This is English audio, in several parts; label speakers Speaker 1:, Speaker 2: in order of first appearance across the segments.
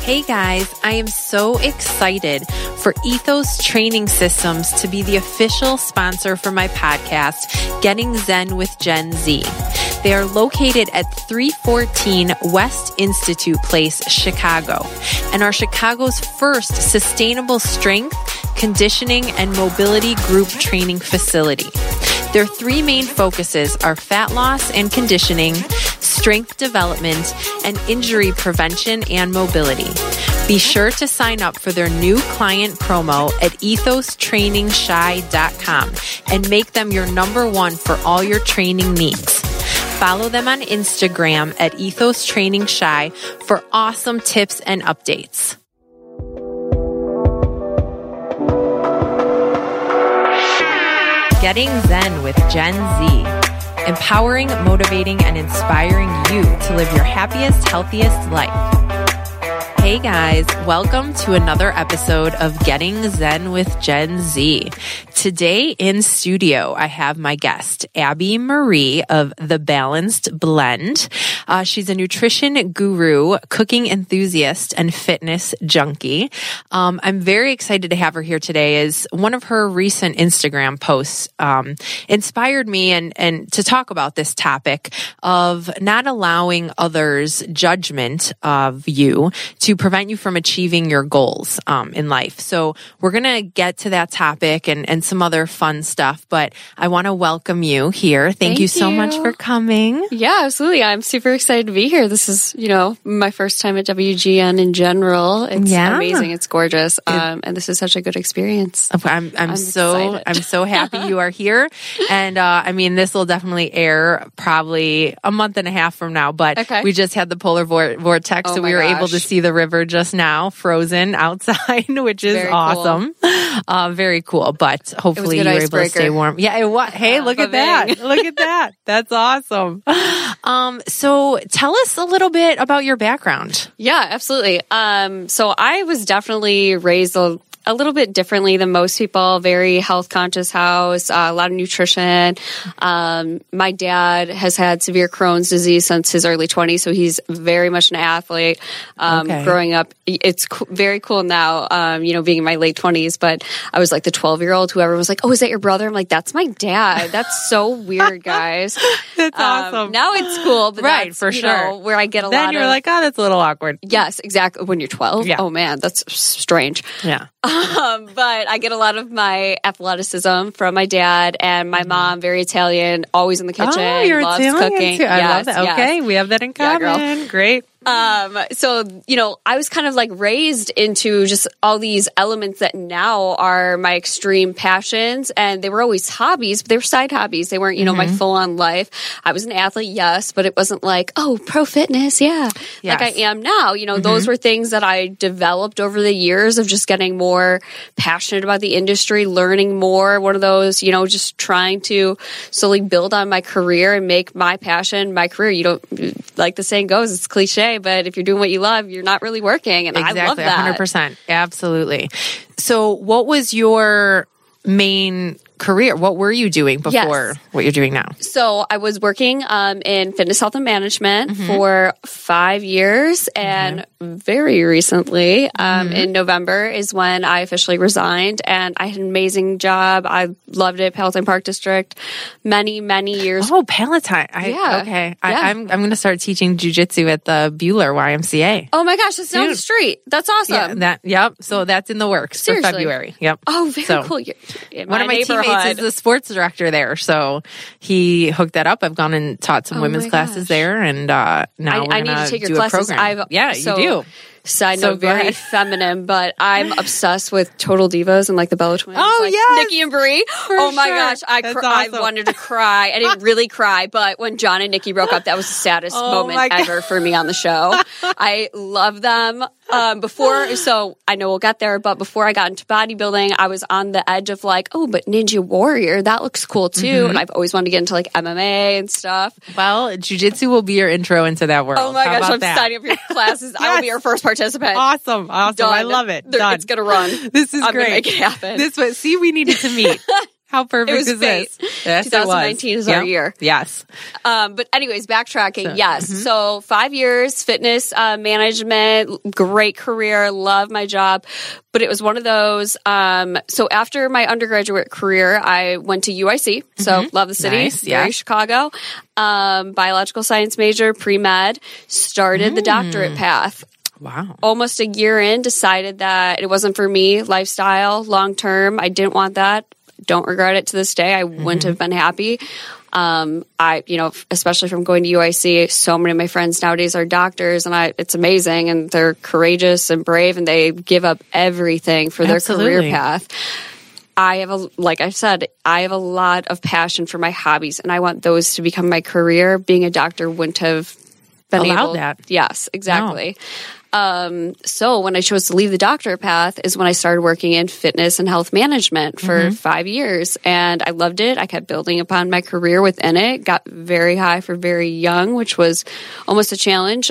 Speaker 1: Hey guys, I am so excited for Ethos Training Systems to be the official sponsor for my podcast, Getting Zen with Gen Z. They are located at 314 West Institute Place, Chicago, and are Chicago's first sustainable strength, conditioning, and mobility group training facility. Their three main focuses are fat loss and conditioning, strength development, and injury prevention and mobility. Be sure to sign up for their new client promo at ethostrainingshy.com and make them your number one for all your training needs. Follow them on Instagram at ethostrainingshy for awesome tips and updates. Getting Zen with Gen Z. Empowering, motivating, and inspiring you to live your happiest, healthiest life. Hey guys, welcome to another episode of Getting Zen with Gen Z. Today in studio, I have my guest, Abby Marie of The Balanced Blend. She's a nutrition guru, cooking enthusiast, and fitness junkie. I'm very excited to have her here today as one of her recent Instagram posts inspired me and to talk about this topic of not allowing others' judgment of you to prevent you from achieving your goals in life. So we're going to get to that topic and some other fun stuff, but I want to welcome you here. Thank you so much for coming.
Speaker 2: Yeah, absolutely. I'm super excited to be here. This is, my first time at WGN in general. It's amazing. It's gorgeous. And this is such a good experience.
Speaker 1: I'm so happy you are here. And this will definitely air probably a month and a half from now, but we just had the polar vortex, so we were able to see the river just now frozen outside, which is very awesome. Cool. Very cool, but hopefully you were able to stay warm. Yeah, it was. Hey, look at that. Look at that. That's awesome. So tell us a little bit about your background.
Speaker 2: Yeah, absolutely. So I was definitely raised a little bit differently than most people, very health conscious house, a lot of nutrition. My dad has had severe Crohn's disease since his early 20s, so he's very much an athlete. Growing up, it's very cool now, being in my late 20s, but I was like the 12-year-old who everyone was like, oh, is that your brother? I'm like, that's my dad. That's so weird, guys.
Speaker 1: That's awesome.
Speaker 2: Now it's cool, but
Speaker 1: right, for sure.
Speaker 2: Where I get
Speaker 1: then you're like, oh, that's a little awkward.
Speaker 2: Yes, exactly. When you're 12?
Speaker 1: Yeah.
Speaker 2: Oh man, that's strange.
Speaker 1: Yeah.
Speaker 2: But I get a lot of my athleticism from my dad and my mom, very Italian, always in the kitchen.
Speaker 1: Oh, you're
Speaker 2: loves
Speaker 1: Italian
Speaker 2: cooking.
Speaker 1: too. I love
Speaker 2: Yes,
Speaker 1: that. Okay, we have that in common.
Speaker 2: Yeah, girl.
Speaker 1: Great.
Speaker 2: So, I was kind of like raised into just all these elements that now are my extreme passions, and they were always hobbies, but they were side hobbies. They weren't, my full-on life. I was an athlete, yes, but it wasn't like, oh, pro fitness, like I am now. Those were things that I developed over the years of just getting more passionate about the industry, learning more. One of those, just trying to slowly build on my career and make my passion my career. You don't, like the saying goes, it's cliche, but if you're doing what you love, you're not really working. And
Speaker 1: exactly,
Speaker 2: I love that.
Speaker 1: 100%. Absolutely. So what was your main career? What were you doing before what you're doing now?
Speaker 2: So I was working in fitness, health, and management for 5 years. And very recently, in November, is when I officially resigned. And I had an amazing job. I loved it. Palatine Park District. Many, many years.
Speaker 1: Oh, Palatine. Okay. I'm going to start teaching jujitsu at the Bueller YMCA.
Speaker 2: Oh my gosh, that's down the street. That's awesome.
Speaker 1: Yep. So that's in the works for February. Yep.
Speaker 2: Oh, very cool.
Speaker 1: One of my teammates is the sports director there, so he hooked that up. I've gone and taught some women's classes there, and now
Speaker 2: I need to take your classes.
Speaker 1: You do.
Speaker 2: Side note, very feminine, but I'm obsessed with Total Divas and like the Bella Twins.
Speaker 1: Oh, yes.
Speaker 2: Nikki and Brie. Oh my gosh. I wanted to cry. I didn't really cry, but when John and Nikki broke up, that was the saddest moment ever for me on the show. I love them. So I know we'll get there, but before I got into bodybuilding, I was on the edge of like, oh, but Ninja Warrior, that looks cool too. And I've always wanted to get into like MMA and stuff.
Speaker 1: Well, jiu-jitsu will be your intro into that world.
Speaker 2: Oh my gosh, I'm signing up for your classes. I will be your first participant.
Speaker 1: Awesome. Done. I love it. Done.
Speaker 2: It's going to run.
Speaker 1: This is
Speaker 2: I'm
Speaker 1: great.
Speaker 2: I'm going to make it happen.
Speaker 1: See, we needed to meet. How perfect
Speaker 2: was
Speaker 1: is this?
Speaker 2: fate.
Speaker 1: Yes,
Speaker 2: 2019 is our year.
Speaker 1: Yes.
Speaker 2: But anyways, backtracking. Yes. So 5 years, fitness management, great career, love my job. But it was one of those. So after my undergraduate career, I went to UIC. So love the city,
Speaker 1: Nice,
Speaker 2: very Chicago. Biological science major, pre-med, started the doctorate path.
Speaker 1: Wow.
Speaker 2: Almost a year in, decided that it wasn't for me, lifestyle, long term. I didn't want that. Don't regret it to this day. I wouldn't have been happy. Especially from going to UIC, so many of my friends nowadays are doctors, and it's amazing, and they're courageous and brave, and they give up everything for their career path. Like I said, I have a lot of passion for my hobbies, and I want those to become my career. Being a doctor wouldn't have been
Speaker 1: allowed that.
Speaker 2: Yes, exactly. So when I chose to leave the doctorate path is when I started working in fitness and health management for 5 years. And I loved it. I kept building upon my career within it, got very high for very young, which was almost a challenge.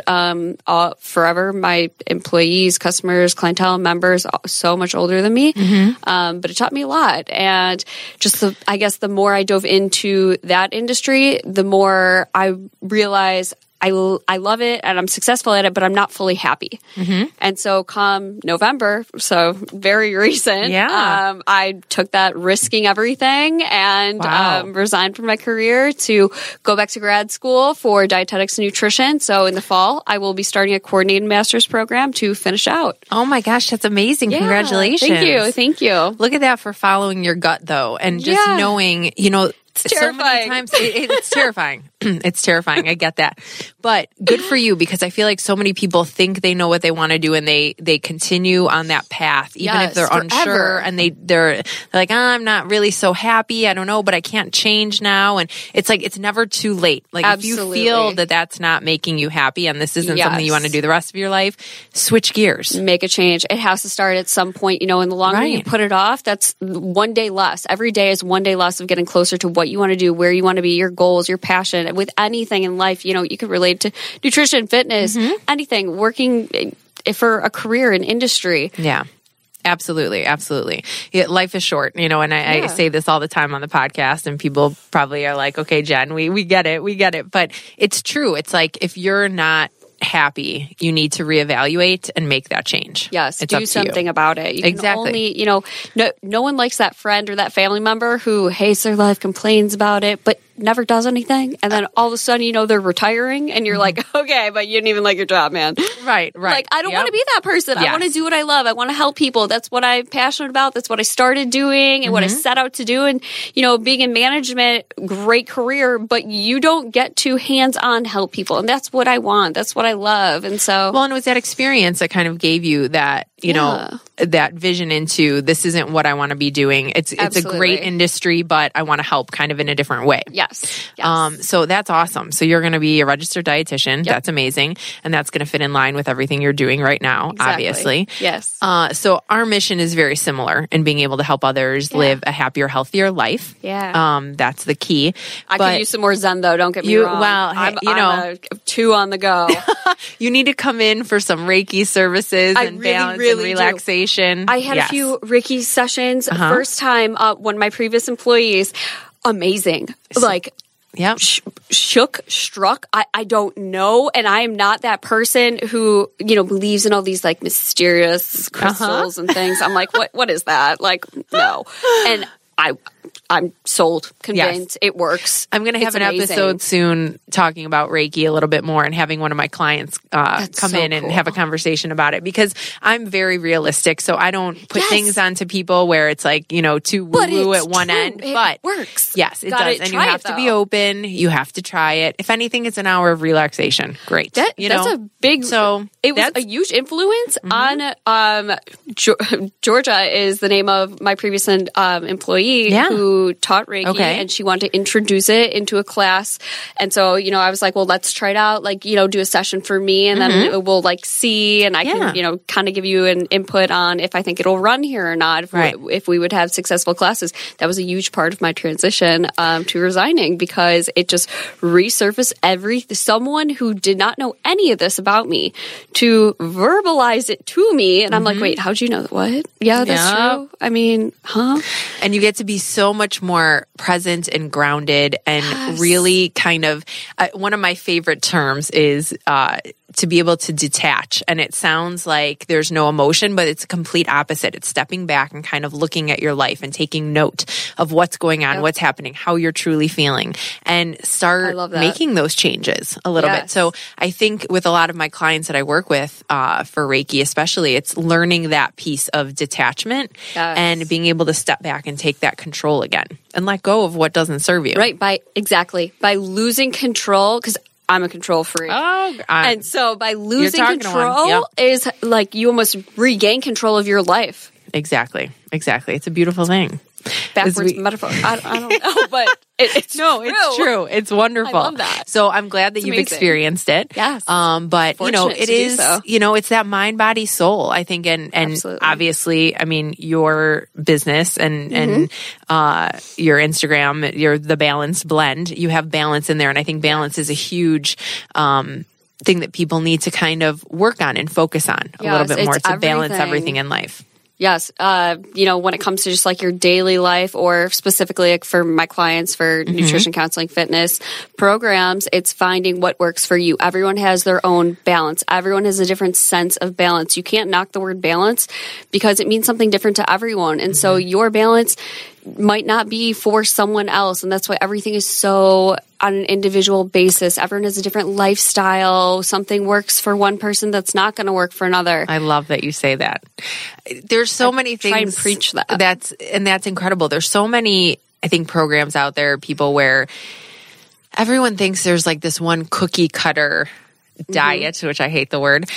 Speaker 2: Forever, my employees, customers, clientele, members, so much older than me. But it taught me a lot. And just the more I dove into that industry, the more I realized I love it and I'm successful at it, but I'm not fully happy. And so come November, so very recent, I took that risking everything and resigned from my career to go back to grad school for dietetics and nutrition. So in the fall, I will be starting a coordinated master's program to finish out.
Speaker 1: Oh my gosh, that's amazing. Yeah, congratulations.
Speaker 2: Thank you.
Speaker 1: Look at that for following your gut though. And just knowing,
Speaker 2: it's terrifying.
Speaker 1: So many times it's terrifying. It's terrifying. I get that. But good for you, because I feel like so many people think they know what they want to do and they continue on that path, even if they're unsure and they're like, I'm not really so happy. I don't know, but I can't change now. And it's like, it's never too late. Like
Speaker 2: Absolutely.
Speaker 1: If you feel that that's not making you happy and this isn't something you want to do the rest of your life, switch gears.
Speaker 2: Make a change. It has to start at some point, and the longer you put it off, that's one day less. Every day is one day less of getting closer to what you want to do, where you want to be, your goals, your passion. With anything in life, you can relate to nutrition, fitness, anything, working for a career in industry.
Speaker 1: Yeah. Absolutely. Absolutely. Yeah, life is short, and I say this all the time on the podcast, and people probably are like, okay, Jen, we get it. We get it. But it's true. It's like, if you're not happy, you need to reevaluate and make that change.
Speaker 2: Yes, do something about it. You can only, no one likes that friend or that family member who hates their life, complains about it, but never does anything. And then all of a sudden, they're retiring, and you're like, okay, but you didn't even like your job, man.
Speaker 1: Right.
Speaker 2: Like, I don't want to be that person. Yes. I want to do what I love. I want to help people. That's what I'm passionate about. That's what I started doing and what I set out to do. And, being in management, great career, but you don't get to hands-on help people. And that's what I want. That's what I love. And so...
Speaker 1: Well, and it was that experience that kind of gave you that, that vision into, this isn't what I want to be doing. It's a great industry, but I want to help kind of in a different way.
Speaker 2: Yes.
Speaker 1: So that's awesome. So you're going to be a registered dietitian. Yep. That's amazing. And that's going to fit in line with everything you're doing right now, obviously.
Speaker 2: Yes.
Speaker 1: So our mission is very similar in being able to help others live a happier, healthier life.
Speaker 2: Yeah.
Speaker 1: That's the key.
Speaker 2: I could use some more Zen though. Don't get me wrong.
Speaker 1: Well,
Speaker 2: I'm a 2 on the go.
Speaker 1: You need to come in for some Reiki services and balance and relaxation.
Speaker 2: I had a few Reiki sessions. First time, one of my previous employees, amazing. Like, struck. I don't know. And I am not that person who, believes in all these like mysterious crystals and things. I'm like, what is that? Like, no. And I'm sold, convinced it works.
Speaker 1: I'm going to have an episode soon talking about Reiki a little bit more and having one of my clients come in and have a conversation about it, because I'm very realistic. So I don't put things onto people where it's like, too woo-woo at one end. But
Speaker 2: it works.
Speaker 1: Yes, it does. And you have to be open. You have to try it. If anything, it's an hour of relaxation. Great.
Speaker 2: That's a big... So it was a huge influence on... Georgia is the name of my previous employee who taught Reiki, and she wanted to introduce it into a class. And so, I was like, well, let's try it out, like, do a session for me, and then we'll like see, and I can, kind of give you an input on if I think it'll run here or not, if we would have successful classes. That was a huge part of my transition to resigning, because it just resurfaced someone who did not know any of this about me to verbalize it to me. And I'm like, wait, how'd you know? What? Yeah, that's true. I mean,
Speaker 1: And you get to be so much much more present and grounded and really kind of, one of my favorite terms is, to be able to detach. And it sounds like there's no emotion, but it's a complete opposite. It's stepping back and kind of looking at your life and taking note of what's going on, what's happening, how you're truly feeling, and start making those changes a little bit. So I think with a lot of my clients that I work with, for Reiki especially, it's learning that piece of detachment and being able to step back and take that control again and let go of what doesn't serve you.
Speaker 2: Right. By losing control, because I'm a control freak. And so by losing control is like you almost regain control of your life.
Speaker 1: Exactly. It's a beautiful thing.
Speaker 2: Backwards metaphor. I don't know, but it's
Speaker 1: true. It's wonderful.
Speaker 2: I love that.
Speaker 1: So I'm glad that you've experienced it.
Speaker 2: Yes.
Speaker 1: But it is, it's that mind, body, soul, I think. And obviously, I mean, your business and your Instagram, the Balanced Blend, you have balance in there. And I think balance is a huge, thing that people need to kind of work on and focus on a little bit more to balance everything in life.
Speaker 2: Yes. When it comes to just like your daily life, or specifically like for my clients for nutrition counseling, fitness programs, it's finding what works for you. Everyone has their own balance. Everyone has a different sense of balance. You can't knock the word balance because it means something different to everyone. And so your balance might not be for someone else. And that's why everything is so on an individual basis. Everyone has a different lifestyle. Something works for one person that's not going to work for another.
Speaker 1: I love that you say that. There's so many things.
Speaker 2: Try and preach that.
Speaker 1: That's incredible. There's so many, I think, programs out there, people where everyone thinks there's like this one cookie cutter diet, which I hate the word,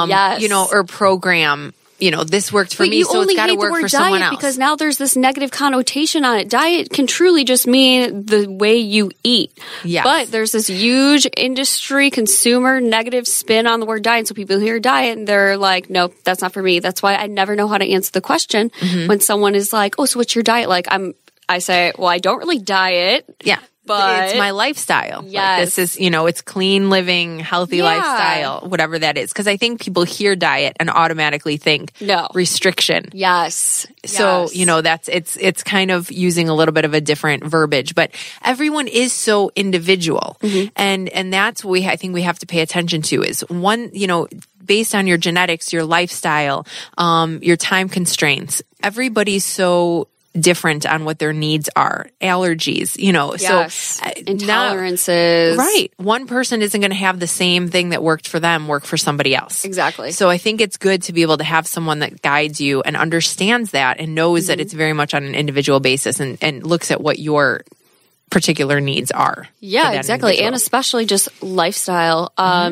Speaker 1: or program. This worked for me, so it's got to work for someone else.
Speaker 2: Because now there's this negative connotation on it. Diet can truly just mean the way you eat.
Speaker 1: Yes.
Speaker 2: But there's this huge industry, consumer negative spin on the word diet. So people hear diet and they're like, nope, that's not for me. That's why I never know how to answer the question when someone is like, oh, so what's your diet like? I say, well, I don't really diet.
Speaker 1: Yeah. But it's my lifestyle.
Speaker 2: Yes.
Speaker 1: Like this is, it's clean living, healthy lifestyle, whatever that is. Because I think people hear diet and automatically think restriction.
Speaker 2: Yes.
Speaker 1: So, it's kind of using a little bit of a different verbiage, but everyone is so individual. And that's what I think we have to pay attention to is one, based on your genetics, your lifestyle, your time constraints, everybody's so different on what their needs are, allergies, so
Speaker 2: intolerances.
Speaker 1: Right. One person isn't going to have the same thing that worked for them work for somebody else.
Speaker 2: Exactly.
Speaker 1: So I think it's good to be able to have someone that guides you and understands that and knows that it's very much on an individual basis and looks at what your particular needs are.
Speaker 2: Yeah, exactly. Individual. And especially just lifestyle.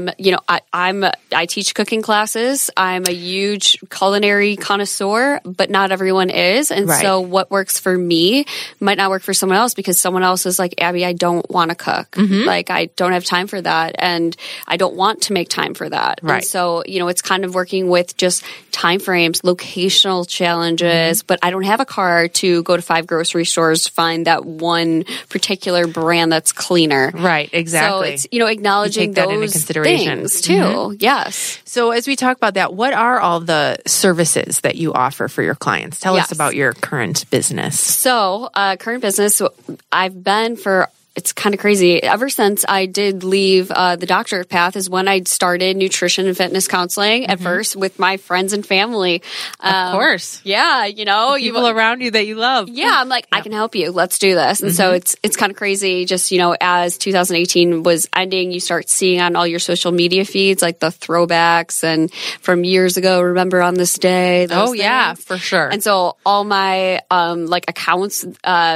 Speaker 2: I teach cooking classes. I'm a huge culinary connoisseur, but not everyone is. And so what works for me might not work for someone else because someone else is like, Abby, I don't want to cook. Like I don't have time for that. And I don't want to make time for that.
Speaker 1: Right.
Speaker 2: And so, it's kind of working with just time frames, locational challenges, but I don't have a car to go to 5 grocery stores to find that one particular brand that's cleaner.
Speaker 1: Right, exactly.
Speaker 2: So it's, acknowledging those things too. Yes.
Speaker 1: So as we talk about that, what are all the services that you offer for your clients? Tell us about your current business.
Speaker 2: So current business, I've been for it's kind of crazy. Ever since I did leave the doctorate path is when I started nutrition and fitness counseling at first with my friends and family.
Speaker 1: Of course.
Speaker 2: Yeah,
Speaker 1: people around you that you love.
Speaker 2: Yeah, I'm like, I can help you. Let's do this. And so it's kind of crazy. Just, as 2018 was ending, you start seeing on all your social media feeds, like the throwbacks and from years ago, remember on this day.
Speaker 1: Oh, yeah, for sure.
Speaker 2: And so all my, accounts,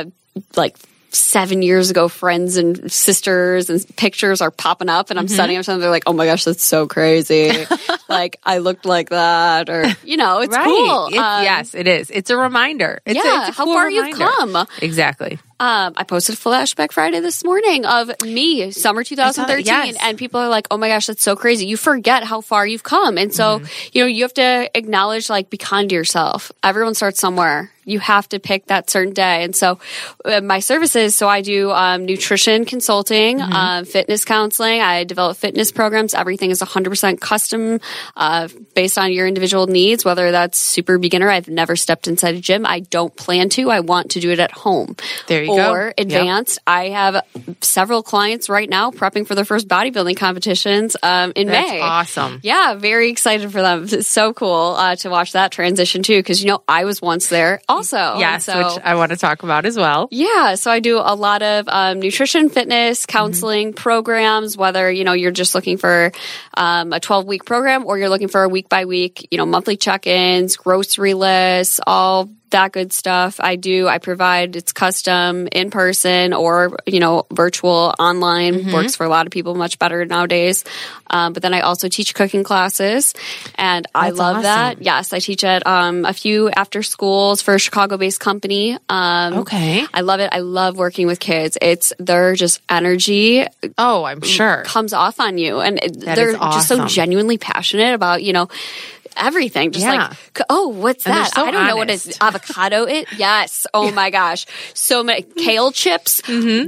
Speaker 2: 7 years ago, friends and sisters and pictures are popping up and I'm sending them something. They're like, oh my gosh, that's so crazy. Like I looked like that or, it's cool.
Speaker 1: Yes, it is. It's a reminder. It's a
Speaker 2: how
Speaker 1: cool
Speaker 2: far
Speaker 1: reminder.
Speaker 2: you've come.
Speaker 1: Exactly.
Speaker 2: I posted Flashback Friday this morning of me, summer 2013.
Speaker 1: Yes.
Speaker 2: And people are like, oh my gosh, that's so crazy. You forget how far you've come. And so, you have to acknowledge, like, be kind to yourself. Everyone starts somewhere. You have to pick that certain day. And so my services, so I do nutrition consulting, fitness counseling. I develop fitness programs. Everything is 100% custom based on your individual needs, whether that's super beginner. I've never stepped inside a gym. I don't plan to. I want to do it at home.
Speaker 1: There you go.
Speaker 2: Or advanced. Yep. I have several clients right now prepping for their first bodybuilding competitions in May.
Speaker 1: That's awesome.
Speaker 2: Yeah, very excited for them. It's so cool to watch that transition too, because, I was once there also.
Speaker 1: Yes, which I want to talk about as well.
Speaker 2: Yeah, so I do a lot of nutrition, fitness, counseling programs, whether, you're just looking for a 12-week program or you're looking for a week-by-week, monthly check-ins, grocery lists, all that good stuff. I provide, it's custom, in person or, virtual, online. Works for a lot of people much better nowadays. But then I also teach cooking classes and I love that. Yes, I teach at a few after schools for a Chicago-based company.
Speaker 1: Okay.
Speaker 2: I love it. I love working with kids. Their just energy.
Speaker 1: Oh, I'm sure.
Speaker 2: Comes off on you. And they're just so genuinely passionate about, everything. Just like, oh, what's that?
Speaker 1: So
Speaker 2: I don't know what is avocado. Yes. Oh my gosh. So many kale chips.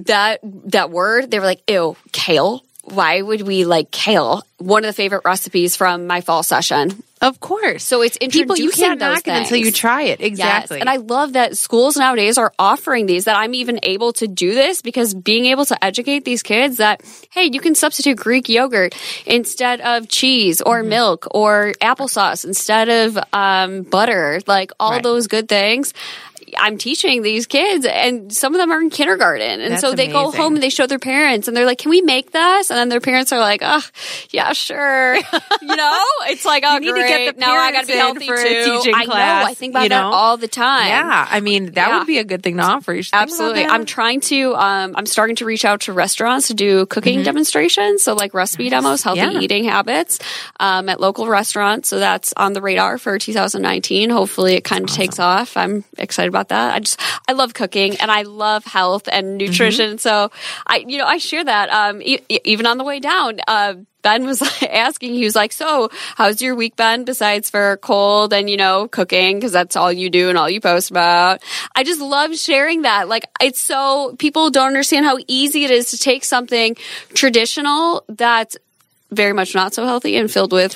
Speaker 2: That word, they were like, ew, kale. Why would we like kale? One of the favorite recipes from my fall session.
Speaker 1: Of course.
Speaker 2: So it's introducing
Speaker 1: people, you can't
Speaker 2: those
Speaker 1: knock
Speaker 2: things
Speaker 1: it until you try it. Exactly.
Speaker 2: Yes. And I love that schools nowadays are offering these, that I'm even able to do this, because being able to educate these kids that, hey, you can substitute Greek yogurt instead of cheese or milk, or applesauce instead of butter, like all those good things. I'm teaching these kids, and some of them are in kindergarten. And so they go home and they show their parents and they're like, can we make this? And then their parents are like, oh, yeah, sure. It's like, oh,
Speaker 1: you need
Speaker 2: great.
Speaker 1: to get the
Speaker 2: now I got to be healthy
Speaker 1: for
Speaker 2: too.
Speaker 1: a teaching
Speaker 2: I
Speaker 1: class,
Speaker 2: know. I think about that all the time.
Speaker 1: Yeah. I mean, that would be a good thing to offer. You should
Speaker 2: Absolutely. I'm trying to, I'm starting to reach out to restaurants to do cooking demonstrations. So like recipe demos, healthy eating habits, at local restaurants. So that's on the radar for 2019. Hopefully it kind of takes off. I'm excited about that. I love cooking and I love health and nutrition. So I share that, even on the way down, Ben was asking, he was like, so how's your week been besides for cold and, cooking? Cause that's all you do and all you post about. I just love sharing that. Like, it's so, people don't understand how easy it is to take something traditional that's very much not so healthy and filled with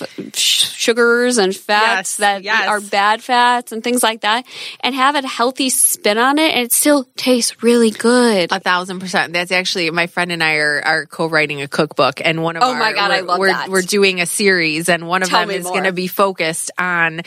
Speaker 2: sugars and fats that are bad fats and things like that, and have a healthy spin on it, and it still tastes really good.
Speaker 1: 1,000%. That's actually, my friend and I are co-writing a cookbook, and one of
Speaker 2: my God, I love that.
Speaker 1: We're doing a series, and one of them is going to be focused on,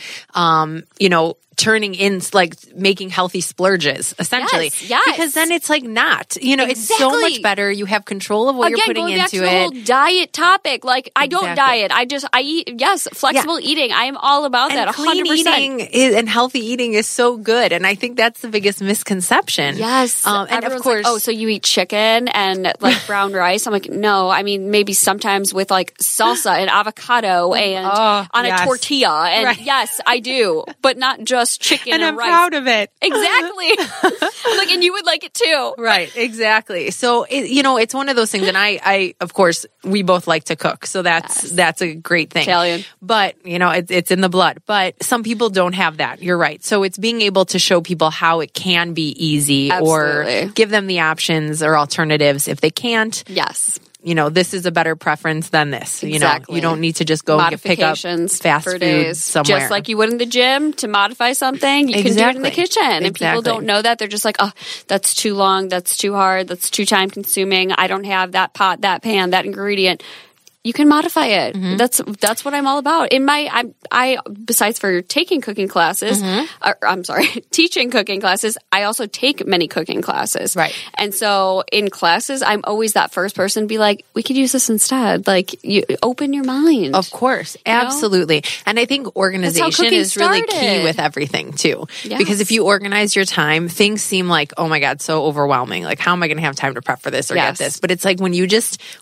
Speaker 1: turning in, like, making healthy splurges, essentially.
Speaker 2: Yes.
Speaker 1: Because then it's like not, it's so much better. You have control of what you're putting
Speaker 2: going back
Speaker 1: into
Speaker 2: to the whole diet topic. Like, I don't diet. I eat, flexible eating. I am all about that. 100%.
Speaker 1: Clean eating and healthy eating is so good. And I think that's the biggest misconception.
Speaker 2: Yes.
Speaker 1: And of course,
Speaker 2: like, so you eat chicken and like brown rice? I'm like, no, I mean, maybe sometimes with like salsa and avocado and on a tortilla. And yes, I do, but not just chicken and
Speaker 1: I'm
Speaker 2: rice.
Speaker 1: proud of it.
Speaker 2: Exactly. I'm like, and you would like it too.
Speaker 1: Right. Exactly. So, it's one of those things. And I, of course, we both like to cook. So that's a great thing.
Speaker 2: Italian.
Speaker 1: But, it's in the blood. But some people don't have that. You're right. So it's being able to show people how it can be easy.
Speaker 2: Absolutely.
Speaker 1: Or give them the options or alternatives if they can't.
Speaker 2: Yes.
Speaker 1: This is a better preference than this.
Speaker 2: Exactly.
Speaker 1: You don't need to just go and pick up fast
Speaker 2: for
Speaker 1: food
Speaker 2: days.
Speaker 1: somewhere.
Speaker 2: Just like you would in the gym to modify something, you can do it in the kitchen. And people don't know that. They're just like, oh, that's too long, that's too hard, that's too time consuming. I don't have that pot, that pan, that ingredient. You can modify it. That's what I'm all about. I besides for taking cooking classes, teaching cooking classes, I also take many cooking classes.
Speaker 1: Right.
Speaker 2: And so in classes, I'm always that first person to be like, we could use this instead. Like, you open your mind.
Speaker 1: Of course. Absolutely. And I think organization is really key with everything too.
Speaker 2: Yes.
Speaker 1: Because if you organize your time, things seem like, oh my God, so overwhelming. Like, how am I going to have time to prep for this or get this? But it's like when you just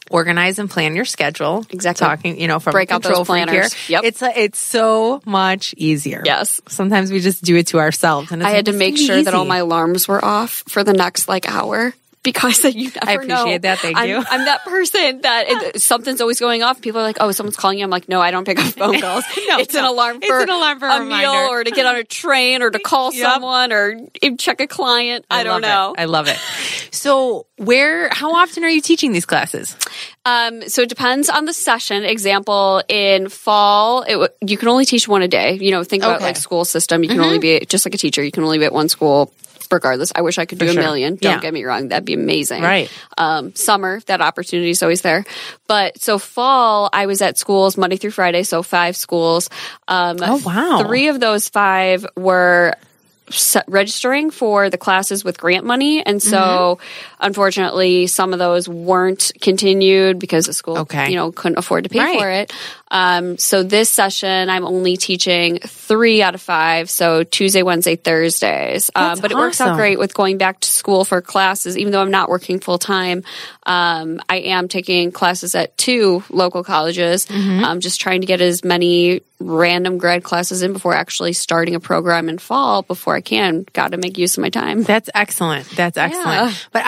Speaker 1: organize and plan your schedule.
Speaker 2: Exactly.
Speaker 1: Talking, from
Speaker 2: break
Speaker 1: a
Speaker 2: out
Speaker 1: control
Speaker 2: those planners.
Speaker 1: freak here.
Speaker 2: Yep.
Speaker 1: It's so much easier.
Speaker 2: Yes.
Speaker 1: Sometimes we just do it to ourselves, and
Speaker 2: I had to make sure that all my alarms were off for the next hour. Because you never know.
Speaker 1: I appreciate that. Thank you.
Speaker 2: I'm that person that something's always going off. People are like, "Oh, someone's calling you." I'm like, "No, I don't pick up phone calls. It's an alarm for a meal, or to get on a train, or to call someone, or check a client." I don't know.
Speaker 1: I love it. So, how often are you teaching these classes?
Speaker 2: So it depends on the session. Example, in fall, you can only teach one a day. Think about school system. You can only be, just like a teacher, you can only be at one school. Regardless, I wish I could do a million. Don't get me wrong. That'd be amazing.
Speaker 1: Right.
Speaker 2: Summer, that opportunity is always there. But so fall, I was at schools Monday through Friday. So 5 schools.
Speaker 1: Oh, wow.
Speaker 2: 3 of those 5 were registering for the classes with grant money. And so, unfortunately, some of those weren't continued because the school, couldn't afford to pay for it. So this session, I'm only teaching 3 out of 5. So Tuesday, Wednesday, Thursdays. But it works out great with going back to school for classes. Even though I'm not working full time, I am taking classes at 2 local colleges. I'm just trying to get as many random grad classes in before actually starting a program in fall before I can. Got to make use of my time.
Speaker 1: That's excellent. That's excellent. But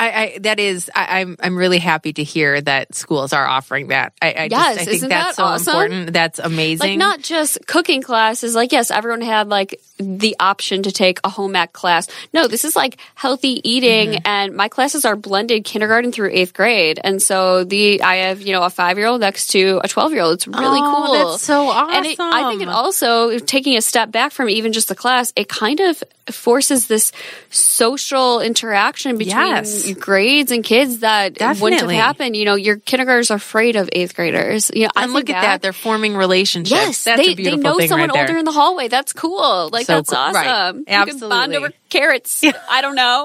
Speaker 1: I'm really happy to hear that schools are offering that. I think that's so
Speaker 2: awesome?
Speaker 1: important. That's amazing.
Speaker 2: Not just cooking classes. Yes, everyone had the option to take a home ec class. No, this is healthy eating, and my classes are blended kindergarten through 8th grade. And so I have, a 5-year-old next to a 12-year-old. It's really cool.
Speaker 1: That's so awesome.
Speaker 2: And I think it also, taking a step back from even just the class, it kind of forces this social interaction between grades and kids that wouldn't have happened. Your kindergartners are afraid of 8th graders.
Speaker 1: And look at that. They're forming relationships.
Speaker 2: Yes,
Speaker 1: that's a beautiful
Speaker 2: they know
Speaker 1: thing
Speaker 2: someone
Speaker 1: right
Speaker 2: older in the hallway. That's cool. That's awesome.
Speaker 1: Right.
Speaker 2: You
Speaker 1: Absolutely.
Speaker 2: can bond over carrots. I don't know.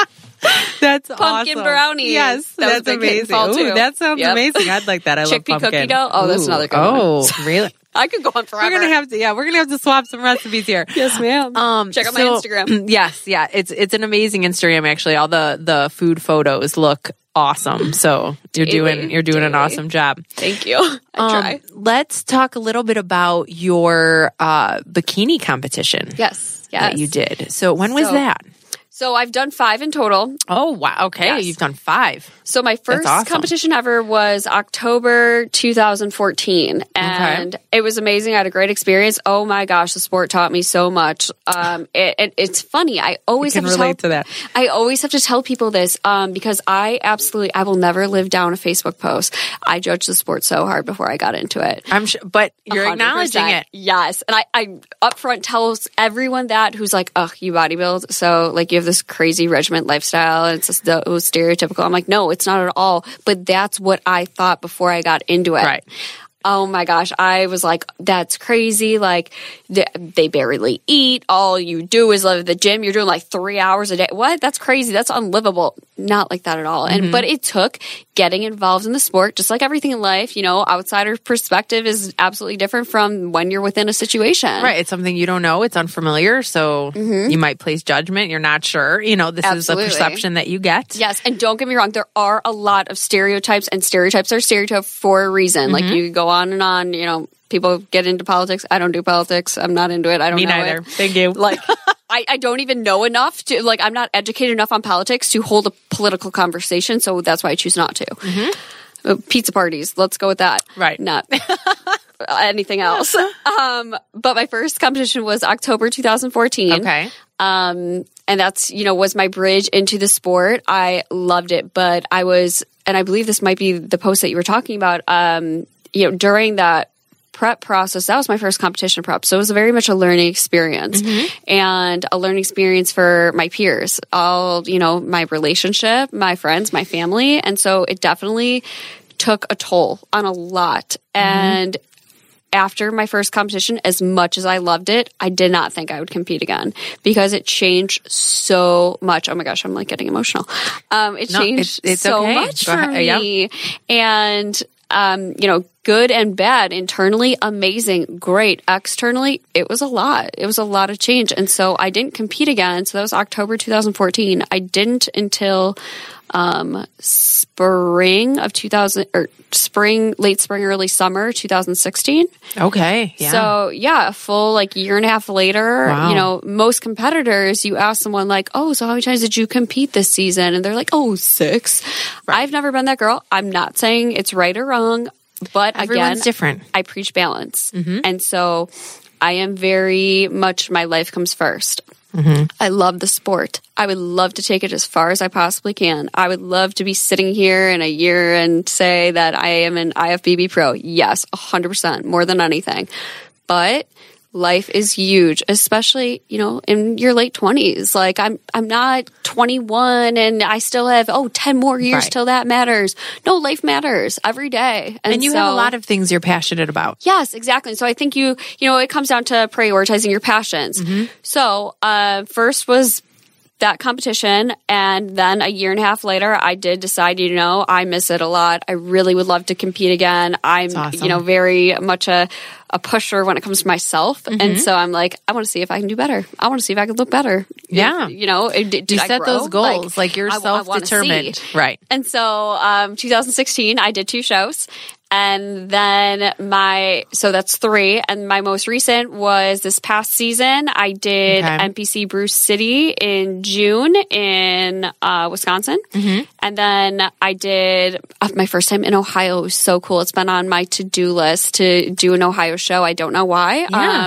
Speaker 1: That's
Speaker 2: pumpkin
Speaker 1: awesome.
Speaker 2: brownies.
Speaker 1: Yes, that's amazing. Ooh, that sounds amazing. I'd like that. I love pumpkin.
Speaker 2: Chickpea cookie dough. Oh, that's another good one.
Speaker 1: Oh, really?
Speaker 2: I could go on forever.
Speaker 1: We're gonna have to swap some recipes here.
Speaker 2: Yes, ma'am. Check out my Instagram.
Speaker 1: Yes, it's an amazing Instagram actually. All the food photos look awesome. So you're doing an awesome job.
Speaker 2: Thank you. I try.
Speaker 1: Let's talk a little bit about your bikini competition.
Speaker 2: Yes.
Speaker 1: That you did. So when was that?
Speaker 2: So I've done 5 in total.
Speaker 1: Oh, wow. Okay. Yes. You've done 5.
Speaker 2: So my first competition ever was October 2014. And it was amazing. I had a great experience. Oh my gosh, the sport taught me so much. It's funny. I always have to relate to that. I always have to tell people this because I will never live down a Facebook post. I judged the sport so hard before I got into it.
Speaker 1: I'm sure, but you're 100%. Acknowledging it.
Speaker 2: Yes. And I upfront tell everyone that who's like, oh, you bodybuild. So you have this crazy regiment lifestyle and it's just stereotypical. I'm like, no, it's not at all. But that's what I thought before I got into it.
Speaker 1: Right.
Speaker 2: Oh my gosh. I was like, that's crazy. They barely eat. All you do is live at the gym. You're doing 3 hours a day. What? That's crazy. That's unlivable. Not like that at all. But it took getting involved in the sport, just like everything in life. Outsider perspective is absolutely different from when you're within a situation.
Speaker 1: Right. It's something you don't know. It's unfamiliar. So you might place judgment. You're not sure. This is a perception that you get.
Speaker 2: Yes. And don't get me wrong. There are a lot of stereotypes, and stereotypes are stereotypes for a reason. You could go on and on, people get into politics. I don't do politics. I'm not into it. I don't know. Me
Speaker 1: neither. Thank you.
Speaker 2: I don't even know enough to, I'm not educated enough on politics to hold a political conversation. So that's why I choose not to. Pizza parties. Let's go with that.
Speaker 1: Right.
Speaker 2: Not anything else. But my first competition was October 2014.
Speaker 1: Okay.
Speaker 2: And that's, was my bridge into the sport. I loved it, but and I believe this might be the post that you were talking about, during that prep process, that was my first competition prep. So it was very much a learning experience and a learning experience for my peers, my relationship, my friends, my family. And so it definitely took a toll on a lot. And after my first competition, as much as I loved it, I did not think I would compete again because it changed so much. Oh my gosh, I'm getting emotional. It changed so much for me. And, good and bad. Internally, amazing, great. Externally, it was a lot. It was a lot of change. And so I didn't compete again. So that was October 2014. I didn't until spring of 2000, or late spring, early summer 2016.
Speaker 1: Okay. Yeah.
Speaker 2: So a full like year and a half later,
Speaker 1: Wow.
Speaker 2: most competitors, you ask someone like, oh, so how many times did you compete this season? And they're like, oh, 6. Right. I've never been that girl. I'm not saying it's right or wrong, but
Speaker 1: Everyone's
Speaker 2: again,
Speaker 1: different.
Speaker 2: I preach balance. And so I am very much, my life comes first. I love the sport. I would love to take it as far as I possibly can. I would love to be sitting here in a year and say that I am an IFBB pro. Yes, 100%, more than anything. But life is huge, especially, in your late 20s. Like I'm not 21 and I still have 10 more years till that matters. No, life matters every day.
Speaker 1: And you have a lot of things you're passionate about.
Speaker 2: Yes, exactly. So I think it comes down to prioritizing your passions. So, first was that competition. And then a year and a half later, I did decide, I miss it a lot. I really would love to compete again. I'm,
Speaker 1: awesome.
Speaker 2: Very much a pusher when it comes to myself. And so I'm like, I want to see if I can do better. I want to see if I can look better.
Speaker 1: Yeah.
Speaker 2: Did
Speaker 1: you
Speaker 2: I
Speaker 1: set
Speaker 2: grow?
Speaker 1: those goals, like you're self-determined. Right.
Speaker 2: And so 2016, I did 2 shows. And then so that's 3. And my most recent was this past season. I did NPC Bruce City in June in Wisconsin. And then I did my first time in Ohio. It was so cool. It's been on my to-do list to do an Ohio show. I don't know why.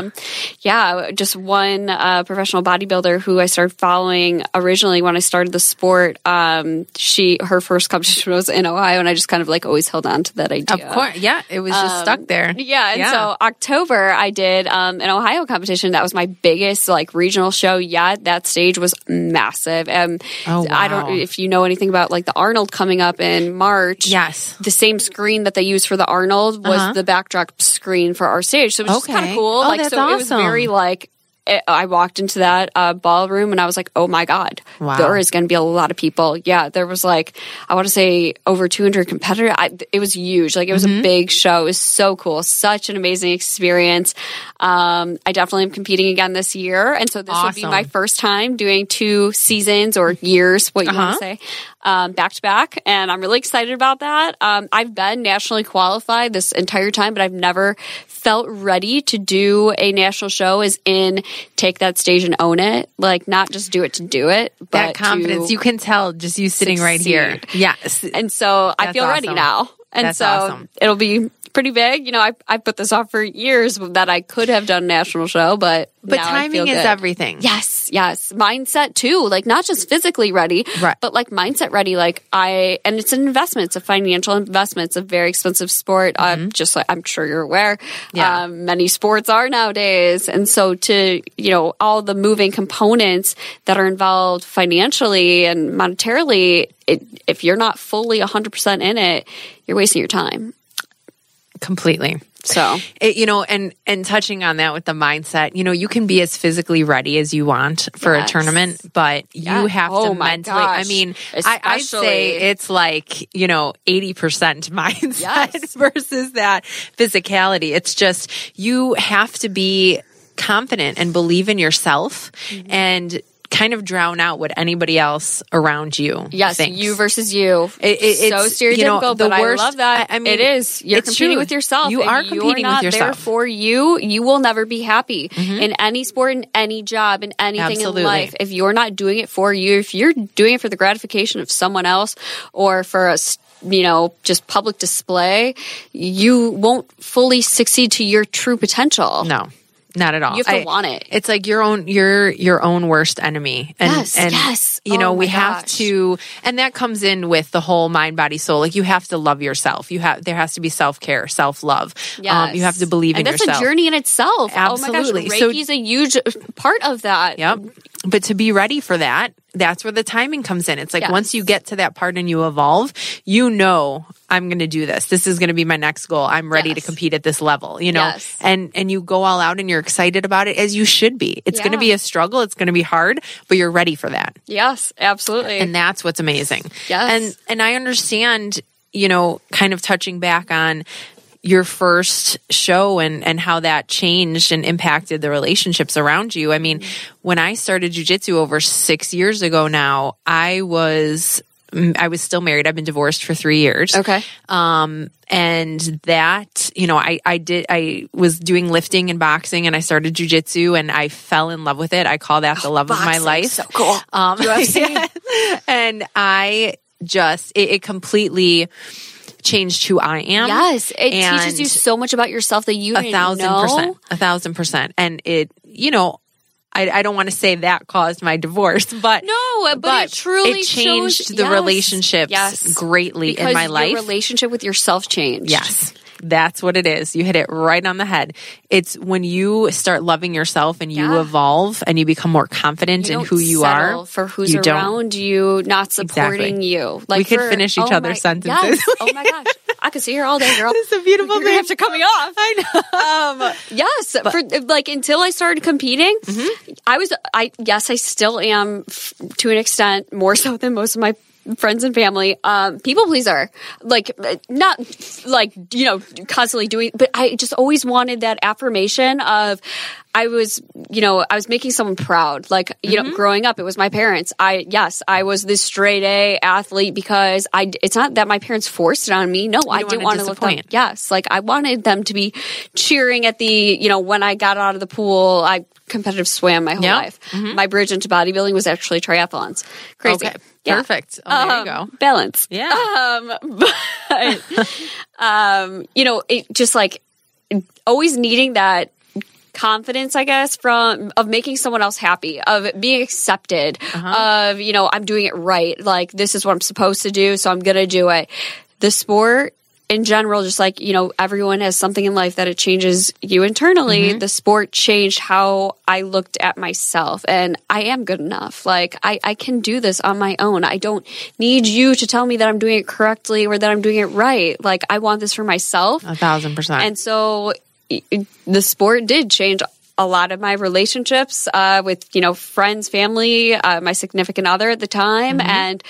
Speaker 2: Just one professional bodybuilder who I started following originally when I started the sport. Her first competition was in Ohio, and I just kind of like always held on to that idea.
Speaker 1: Of course. Yeah. It was just stuck there.
Speaker 2: Yeah. And so October, I did an Ohio competition. That was my biggest like regional show yet. That stage was massive. Oh, wow. I don't know if you know anything about like the Arnold coming up in March.
Speaker 1: Yes.
Speaker 2: The same screen that they used for the Arnold was the backdrop screen for our stage. So it was just kind of cool.
Speaker 1: Oh, that's awesome.
Speaker 2: It was very like, I walked into that ballroom and I was like, oh my God, there is going to be a lot of people. Yeah, there was like, I want to say over 200 competitors. It was huge. Like it was a big show. It was so cool. Such an amazing experience. I definitely am competing again this year. And so this will be my first time doing 2 seasons or years, what you want to say, back to back. And I'm really excited about that. I've been nationally qualified this entire time, but I've never felt ready to do a national show as in take that stage and own it. Like not just do it to do it, but
Speaker 1: that confidence you can tell just you sitting right here. Yes.
Speaker 2: And so I feel ready now. And
Speaker 1: that's
Speaker 2: so
Speaker 1: awesome. It'll
Speaker 2: be pretty big. I put this off for years that I could have done a national show, but
Speaker 1: timing is everything.
Speaker 2: Yes. Mindset too. Like not just physically ready, but like mindset ready. And it's an investment. It's a financial investment. It's a very expensive sport. Just like I'm sure you're aware.
Speaker 1: Yeah.
Speaker 2: Many sports are nowadays. And so to, all the moving components that are involved financially and monetarily, if you're not fully 100% in it, you're wasting your time.
Speaker 1: Completely.
Speaker 2: So,
Speaker 1: and touching on that with the mindset, you can be as physically ready as you want for a tournament, but you have to mentally, I mean, I'd say it's like, 80% mindset versus that physicality. It's just, you have to be confident and believe in yourself and kind of drown out what anybody else around you thinks.
Speaker 2: You versus you. It's so stereotypical, but I love that. I mean, it is. You're competing with yourself.
Speaker 1: You are competing with yourself.
Speaker 2: There for you, you will never be happy in any sport, in any job, in anything in life. If you're not doing it for you, if you're doing it for the gratification of someone else or for a just public display, you won't fully succeed to your true potential.
Speaker 1: No. Not at all.
Speaker 2: You have to want it.
Speaker 1: It's like your own worst enemy. And,
Speaker 2: yes.
Speaker 1: We have to, and that comes in with the whole mind, body, soul. Like you have to love yourself. There has to be self-care, self-love.
Speaker 2: Yes.
Speaker 1: You have to believe in yourself.
Speaker 2: And that's a journey in itself.
Speaker 1: Absolutely.
Speaker 2: Oh my gosh, Reiki's a huge part of that.
Speaker 1: Yep. But to be ready for that, that's where the timing comes in. It's like once you get to that part and you evolve, I'm going to do this. This is going to be my next goal. I'm ready to compete at this level, and you go all out and you're excited about it as you should be. It's going to be a struggle. It's going to be hard, but you're ready for that.
Speaker 2: Yes, absolutely.
Speaker 1: And that's what's amazing.
Speaker 2: Yes.
Speaker 1: And I understand, kind of touching back on, your first show and how that changed and impacted the relationships around you. I mean, when I started jiu-jitsu over 6 years ago now, I was still married. I've been divorced for 3 years.
Speaker 2: Okay.
Speaker 1: And that, I was doing lifting and boxing, and I started jiu-jitsu, and I fell in love with it. I call that the love of my life.
Speaker 2: So cool.
Speaker 1: Yeah. And it completely changed who I am.
Speaker 2: Yes. It teaches you so much about yourself that you didn't know.
Speaker 1: 1,000%. And it, I don't want to say that caused my divorce, but
Speaker 2: it truly
Speaker 1: changed the relationships greatly
Speaker 2: because
Speaker 1: in my life.
Speaker 2: Your relationship with yourself changed.
Speaker 1: Yes. That's what it is. You hit it right on the head. It's when you start loving yourself and you evolve and you become more confident in who you are.
Speaker 2: For who's around you, not supporting you. Like
Speaker 1: we could finish each other's sentences.
Speaker 2: Yes. Oh my gosh. I could sit here all day, girl.
Speaker 1: It's a beautiful thing.
Speaker 2: After coming off.
Speaker 1: I know.
Speaker 2: Yes. Until I started competing, I still am to an extent more so than most of my friends and family, people pleaser, not constantly doing, but I just always wanted that affirmation of, I was making someone proud. Growing up, it was my parents. I was this straight A athlete because it's not that my parents forced it on me. No, I didn't want to look them. Yes. I wanted them to be cheering at when I got out of the pool. I competitive swam my whole life. My bridge into bodybuilding was actually triathlons. Crazy.
Speaker 1: Okay. Yeah. Perfect. Oh, there you go.
Speaker 2: Balance.
Speaker 1: Yeah.
Speaker 2: It just always needing that confidence, I guess, of making someone else happy, of being accepted, of, I'm doing it right. This is what I'm supposed to do, so I'm going to do it. The sport in general, just everyone has something in life that it changes you internally. The sport changed how I looked at myself, and I am good enough. I can do this on my own. I don't need you to tell me that I'm doing it correctly or that I'm doing it right. I want this for myself.
Speaker 1: 1,000%.
Speaker 2: And so the sport did change a lot of my relationships with, friends, family, my significant other at the time. And,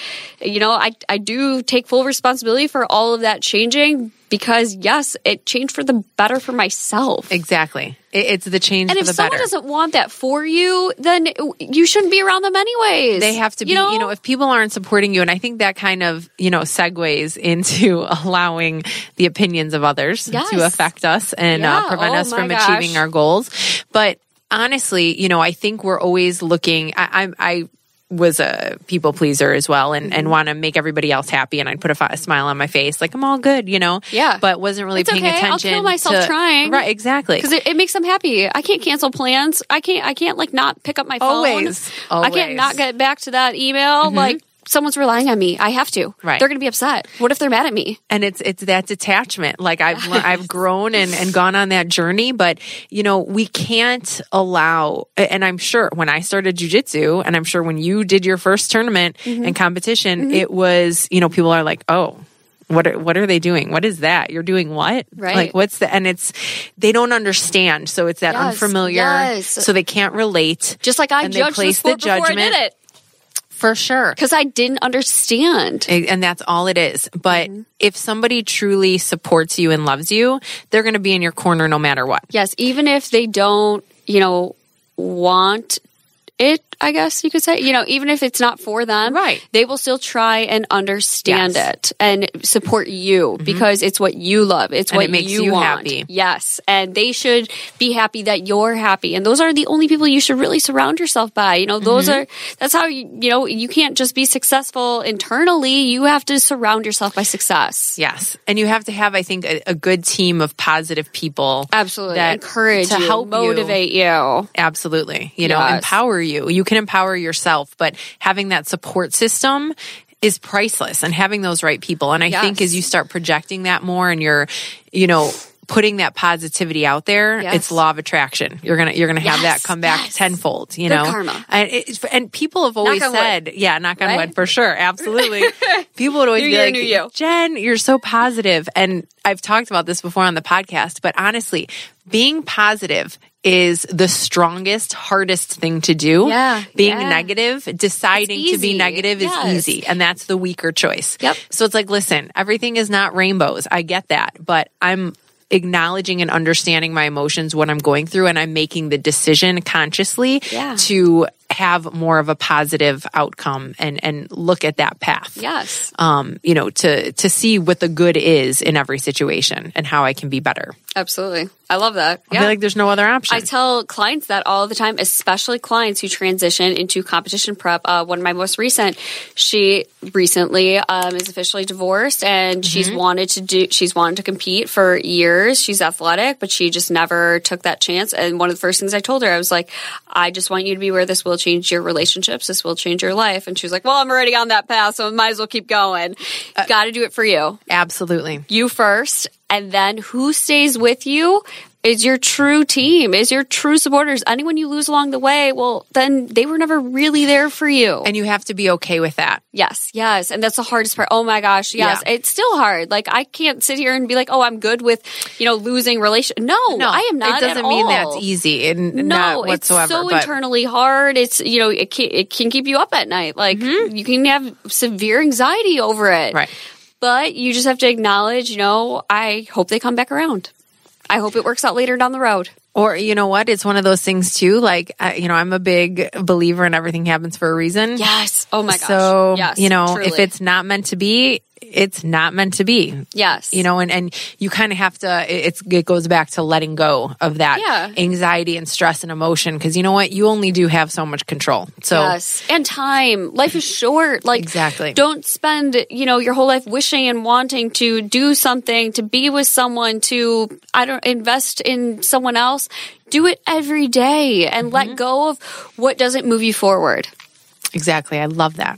Speaker 2: I do take full responsibility for all of that changing because, yes, it changed for the better for myself.
Speaker 1: Exactly. It's the change for the better. And
Speaker 2: if someone doesn't want that for you, then you shouldn't be around them anyways.
Speaker 1: They have to be, if people aren't supporting you, and I think that kind of, segues into allowing the opinions of others to affect us and prevent us from achieving our goals. But honestly, I think we're always looking, I was a people pleaser as well and want to make everybody else happy, and I'd put a smile on my face I'm all good, but wasn't really paying attention.
Speaker 2: I'll kill myself trying.
Speaker 1: Right, exactly.
Speaker 2: Because it makes them happy. I can't cancel plans. I can't not pick up my phone.
Speaker 1: Always.
Speaker 2: I can't not get back to that email. Someone's relying on me. I have to.
Speaker 1: Right.
Speaker 2: They're going to be upset. What if they're mad at me?
Speaker 1: And it's that detachment. I've grown and gone on that journey, but we can't allow, and I'm sure when I started jiu-jitsu, and I'm sure when you did your first tournament and competition, it was, people are like, oh, what are they doing? What is that? You're doing what?
Speaker 2: Right.
Speaker 1: What's the, and they don't understand. So it's that unfamiliar.
Speaker 2: Yes.
Speaker 1: So they can't relate.
Speaker 2: Just like I judged the sport before I did it.
Speaker 1: For sure.
Speaker 2: Because I didn't understand.
Speaker 1: And that's all it is. But if somebody truly supports you and loves you, they're going to be in your corner no matter what.
Speaker 2: Yes. Even if they don't, want it, I guess you could say, even if it's not for them,
Speaker 1: right,
Speaker 2: they will still try and understand it and support you because it's what you love. It's what
Speaker 1: it makes
Speaker 2: you want.
Speaker 1: Happy.
Speaker 2: Yes. And they should be happy that you're happy. And those are the only people you should really surround yourself by. That's how you can't just be successful internally. You have to surround yourself by success.
Speaker 1: Yes. And you have to have, I think, a good team of positive people.
Speaker 2: Absolutely. That encourage you, help motivate you.
Speaker 1: Absolutely. Empower you. You can empower yourself, but having that support system is priceless, and having those right people. And I think as you start projecting that more and you're, putting that positivity out there, it's law of attraction. You're gonna have that come back tenfold. Good
Speaker 2: karma.
Speaker 1: And people have always said, knock on wood for sure, absolutely. People would always be like, Jen, you're so positive. And I've talked about this before on the podcast, but honestly, being positive is the strongest, hardest thing to do. Being negative, deciding to be negative is easy. And that's the weaker choice.
Speaker 2: Yep.
Speaker 1: So it's listen, everything is not rainbows. I get that. But acknowledging and understanding my emotions, what I'm going through, and I'm making the decision consciously
Speaker 2: Yeah.
Speaker 1: to have more of a positive outcome and look at that path.
Speaker 2: Yes.
Speaker 1: To see what the good is in every situation and how I can be better.
Speaker 2: Absolutely. I love that.
Speaker 1: I feel like there's no other option.
Speaker 2: I tell clients that all the time, especially clients who transition into competition prep. One of my most recent, she recently is officially divorced, and she's wanted to compete for years. She's athletic, but she just never took that chance. And one of the first things I told her, I was like, I just want you to be aware this will change your relationships. This will change your life. And she was like, well, I'm already on that path, so I might as well keep going. Got to do it for you.
Speaker 1: Absolutely.
Speaker 2: You first. And then who stays with you is your true team, is your true supporters. Anyone you lose along the way, well, then they were never really there for you.
Speaker 1: And you have to be okay with that.
Speaker 2: Yes. And that's the hardest part. Oh my gosh. Yes. Yeah. It's still hard. Like, I can't sit here and be like, oh, I'm good with, losing No, I am not.
Speaker 1: It doesn't mean that's easy and not whatsoever.
Speaker 2: It's so internally hard. It's, it can keep you up at night. Like, you can have severe anxiety over it.
Speaker 1: Right.
Speaker 2: But you just have to acknowledge, I hope they come back around. I hope it works out later down the road.
Speaker 1: Or, you know what? It's one of those things too. Like, I'm a big believer in everything happens for a reason.
Speaker 2: Yes. Oh my gosh.
Speaker 1: So,
Speaker 2: yes,
Speaker 1: truly. If it's not meant to be, it's not meant to be.
Speaker 2: Yes.
Speaker 1: And you kind of have to, it goes back to letting go of that anxiety and stress and emotion. Cause you know what? You only do have so much control. So
Speaker 2: yes. And time. Life is short. Like,
Speaker 1: exactly.
Speaker 2: Don't spend, your whole life wishing and wanting to do something, to be with someone, to, invest in someone else. Do it every day and let go of what doesn't move you forward.
Speaker 1: Exactly. I love that.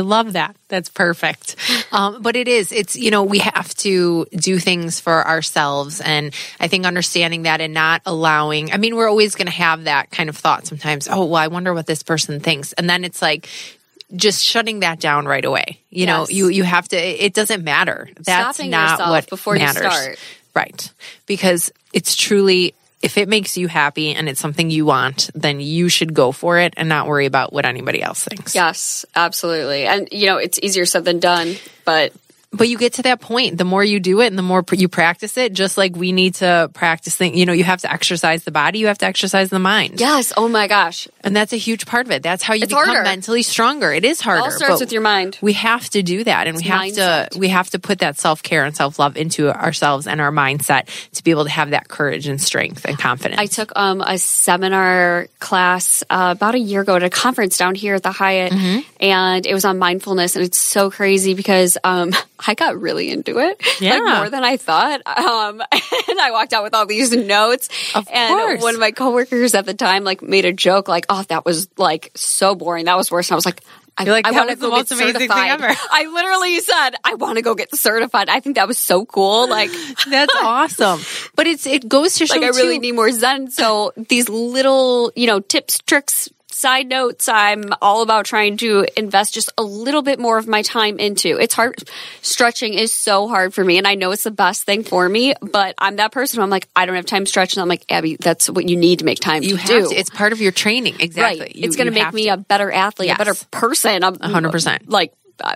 Speaker 1: That's perfect. But it's, we have to do things for ourselves. And I think understanding that and not allowing, we're always going to have that kind of thought sometimes. Oh, well, I wonder what this person thinks. And then it's like, just shutting that down right away. You have to, it doesn't matter. That's
Speaker 2: stopping
Speaker 1: not
Speaker 2: yourself
Speaker 1: what
Speaker 2: before
Speaker 1: matters.
Speaker 2: You start.
Speaker 1: Right. Because it's truly, if it makes you happy and it's something you want, then you should go for it and not worry about what anybody else thinks.
Speaker 2: Yes, absolutely. And, it's easier said than done, but
Speaker 1: you get to that point, the more you do it and the more you practice it, just like we need to practice things, you have to exercise the body, you have to exercise the mind.
Speaker 2: Yes. Oh my gosh.
Speaker 1: And that's a huge part of it. That's how you become mentally stronger. It is harder.
Speaker 2: It all starts with your mind.
Speaker 1: We have to do that. And we have to put that self-care and self-love into ourselves and our mindset to be able to have that courage and strength and confidence.
Speaker 2: I took a seminar class about a year ago at a conference down here at the Hyatt, and it was on mindfulness. And it's so crazy because I got really into it, like more than I thought. And I walked out with all these notes.
Speaker 1: Of course.
Speaker 2: One of my coworkers at the time made a joke like, "Oh, that was so boring. That was worse." And I was like, I want to go get certified. I literally said, I want to go get certified. I think that was so cool. Like,
Speaker 1: that's awesome. But it goes to show
Speaker 2: I really need more Zen. So these little, tips, tricks, side notes, I'm all about trying to invest just a little bit more of my time into. It's hard. Stretching is so hard for me, and I know it's the best thing for me, but I'm that person who I'm like, I don't have time stretching. I'm like, Abby, that's what you need to make time to do.
Speaker 1: It's part of your training. Exactly.
Speaker 2: Right. It's going to make me a better athlete, a better person.
Speaker 1: 100%.
Speaker 2: Like,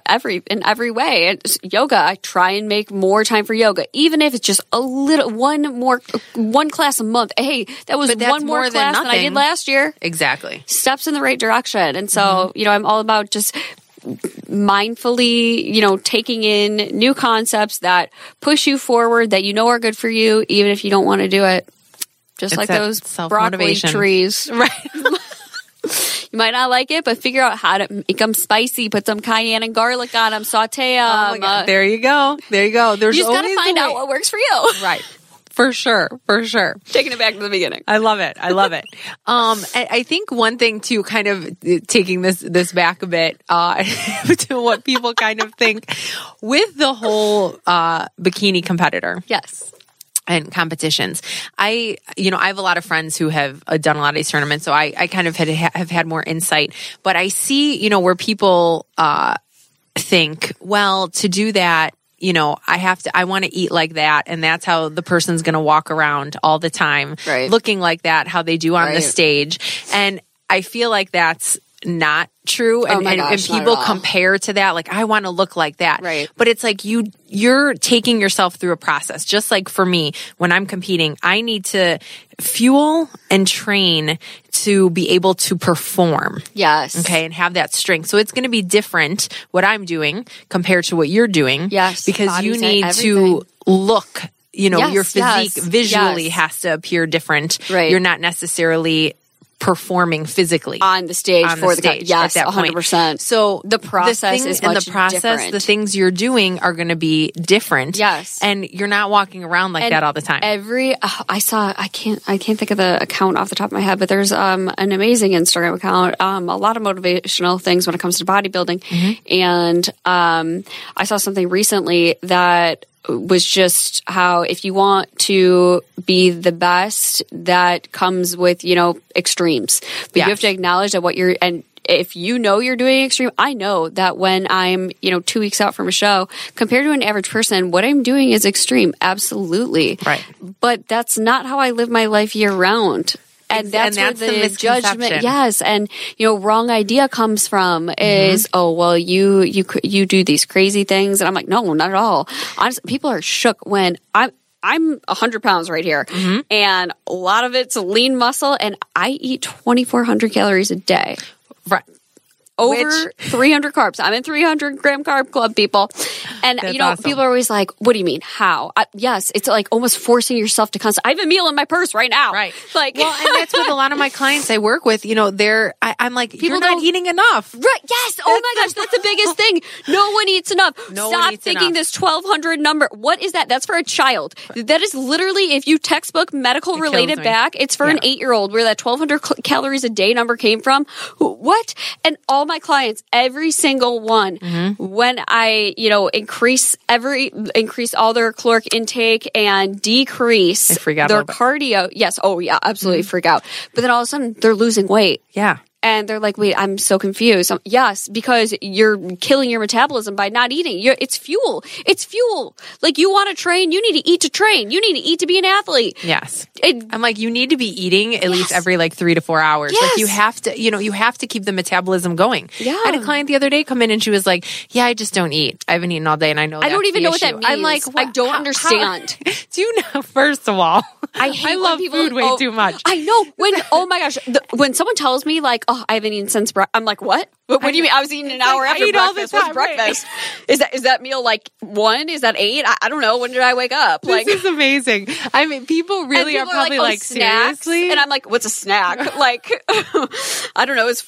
Speaker 2: in every way. It's yoga, I try and make more time for yoga, even if it's just a little, one class a month. Hey, that was one more class than I did last year.
Speaker 1: Exactly.
Speaker 2: Steps in the right direction. And so, I'm all about just mindfully, taking in new concepts that push you forward, that are good for you, even if you don't want to do it. Just like those broccoli trees. Right. You might not like it, but figure out how to make them spicy. Put some cayenne and garlic on them. Saute them.
Speaker 1: Oh my God. There you go. There's
Speaker 2: you just got to find out what works for you.
Speaker 1: Right. For sure.
Speaker 2: Taking it back to the beginning.
Speaker 1: I love it. I think one thing too, kind of taking this back a bit, to what people kind of think with the whole, bikini competitor.
Speaker 2: Yes.
Speaker 1: And competitions. I have a lot of friends who have done a lot of these tournaments, so I kind of have had more insight. But I see, where people think, well, to do that, I want to eat like that, and that's how the person's going to walk around all the time, looking like that, how they do on the stage. And I feel like that's not true. And,
Speaker 2: my gosh,
Speaker 1: and
Speaker 2: not
Speaker 1: people
Speaker 2: at all.
Speaker 1: compare to that. Like, I want to look like that.
Speaker 2: Right.
Speaker 1: But it's like you're taking yourself through a process. Just like for me, when I'm competing, I need to fuel and train to be able to perform.
Speaker 2: Yes.
Speaker 1: Okay. And have that strength. So it's going to be different what I'm doing compared to what you're doing.
Speaker 2: Yes.
Speaker 1: Because
Speaker 2: Body
Speaker 1: you
Speaker 2: type,
Speaker 1: need
Speaker 2: everything.
Speaker 1: to look,
Speaker 2: Yes,
Speaker 1: your physique
Speaker 2: yes,
Speaker 1: visually
Speaker 2: yes.
Speaker 1: has to appear different.
Speaker 2: Right.
Speaker 1: You're not necessarily performing physically
Speaker 2: On the stage
Speaker 1: on
Speaker 2: for
Speaker 1: the
Speaker 2: the
Speaker 1: stage
Speaker 2: yes,
Speaker 1: at that point.
Speaker 2: 100%.
Speaker 1: So
Speaker 2: the process is
Speaker 1: and
Speaker 2: much
Speaker 1: the process,
Speaker 2: different.
Speaker 1: the things you're doing are going to be different.
Speaker 2: Yes.
Speaker 1: And you're not walking around like that all the time.
Speaker 2: I can't think of the account off the top of my head, but there's an amazing Instagram account, a lot of motivational things when it comes to bodybuilding. And I saw something recently that was just how if you want to be the best, that comes with, extremes. But you have to acknowledge that and if you know you're doing extreme, I know that when I'm, 2 weeks out from a show, compared to an average person, what I'm doing is extreme. Absolutely.
Speaker 1: Right.
Speaker 2: But that's not how I live my life year round. And that's where
Speaker 1: the
Speaker 2: the
Speaker 1: misconception.
Speaker 2: judgment, yes, and wrong idea comes from is, oh well, you do these crazy things, and I'm like, no, not at all. Honestly, people are shook when I'm 100 pounds right here, and a lot of it's lean muscle, and I eat 2,400 calories a day.
Speaker 1: Right.
Speaker 2: Over 300 carbs. I'm in 300 gram carb club, people. And,
Speaker 1: awesome.
Speaker 2: people are always like, what do you mean? How? Yes, it's like almost forcing yourself to I have a meal in my purse right now.
Speaker 1: Right.
Speaker 2: Like,
Speaker 1: well, and that's with a lot of my clients I work with, I'm like, you're not
Speaker 2: don't-
Speaker 1: eating enough.
Speaker 2: Right. Yes. Oh my gosh. That's the biggest thing. No one eats enough.
Speaker 1: No one
Speaker 2: Stop
Speaker 1: eats
Speaker 2: thinking
Speaker 1: enough.
Speaker 2: this 1,200 number. What is that? That's for a child. That is literally, if you textbook medical related
Speaker 1: me.
Speaker 2: back, it's for an 8-year-old where that 1,200 calories a day number came from. What? And all my clients, every single one, when I, increase all their caloric intake and decrease
Speaker 1: They freak out a
Speaker 2: their
Speaker 1: little bit.
Speaker 2: cardio. Yes. Oh yeah, absolutely freak out. But then all of a sudden they're losing weight.
Speaker 1: Yeah.
Speaker 2: And they're like, wait, I'm so confused. Yes, because you're killing your metabolism by not eating. It's fuel. It's fuel. Like, you want to train, you need to eat to train. You need to eat to be an athlete.
Speaker 1: Yes. I'm like, you need to be eating at least every 3 to 4 hours.
Speaker 2: Yes.
Speaker 1: Like, you have to, you have to keep the metabolism going.
Speaker 2: Yeah.
Speaker 1: I had a client the other day come in and she was like, yeah, I just don't eat. I haven't eaten all day, and I know
Speaker 2: I don't
Speaker 1: that's
Speaker 2: even
Speaker 1: the
Speaker 2: know what that
Speaker 1: issue."
Speaker 2: means.
Speaker 1: I'm like,
Speaker 2: I don't understand.
Speaker 1: Do you know, first of all,
Speaker 2: I hate when
Speaker 1: love
Speaker 2: people,
Speaker 1: food way too much.
Speaker 2: I know. Oh my gosh. When someone tells me, like, oh, I haven't eaten since I'm like, what? What do you mean? I was eating an hour
Speaker 1: like, I
Speaker 2: after
Speaker 1: eat all the
Speaker 2: breakfast. What's
Speaker 1: time, right.
Speaker 2: breakfast? Is that meal 1? Is that 8? I don't know. When did I wake up?
Speaker 1: This is amazing. I mean, people really
Speaker 2: and people
Speaker 1: are probably
Speaker 2: "Oh,
Speaker 1: like,
Speaker 2: snacks?"
Speaker 1: seriously?
Speaker 2: And I'm like, what's a snack? I don't know. Is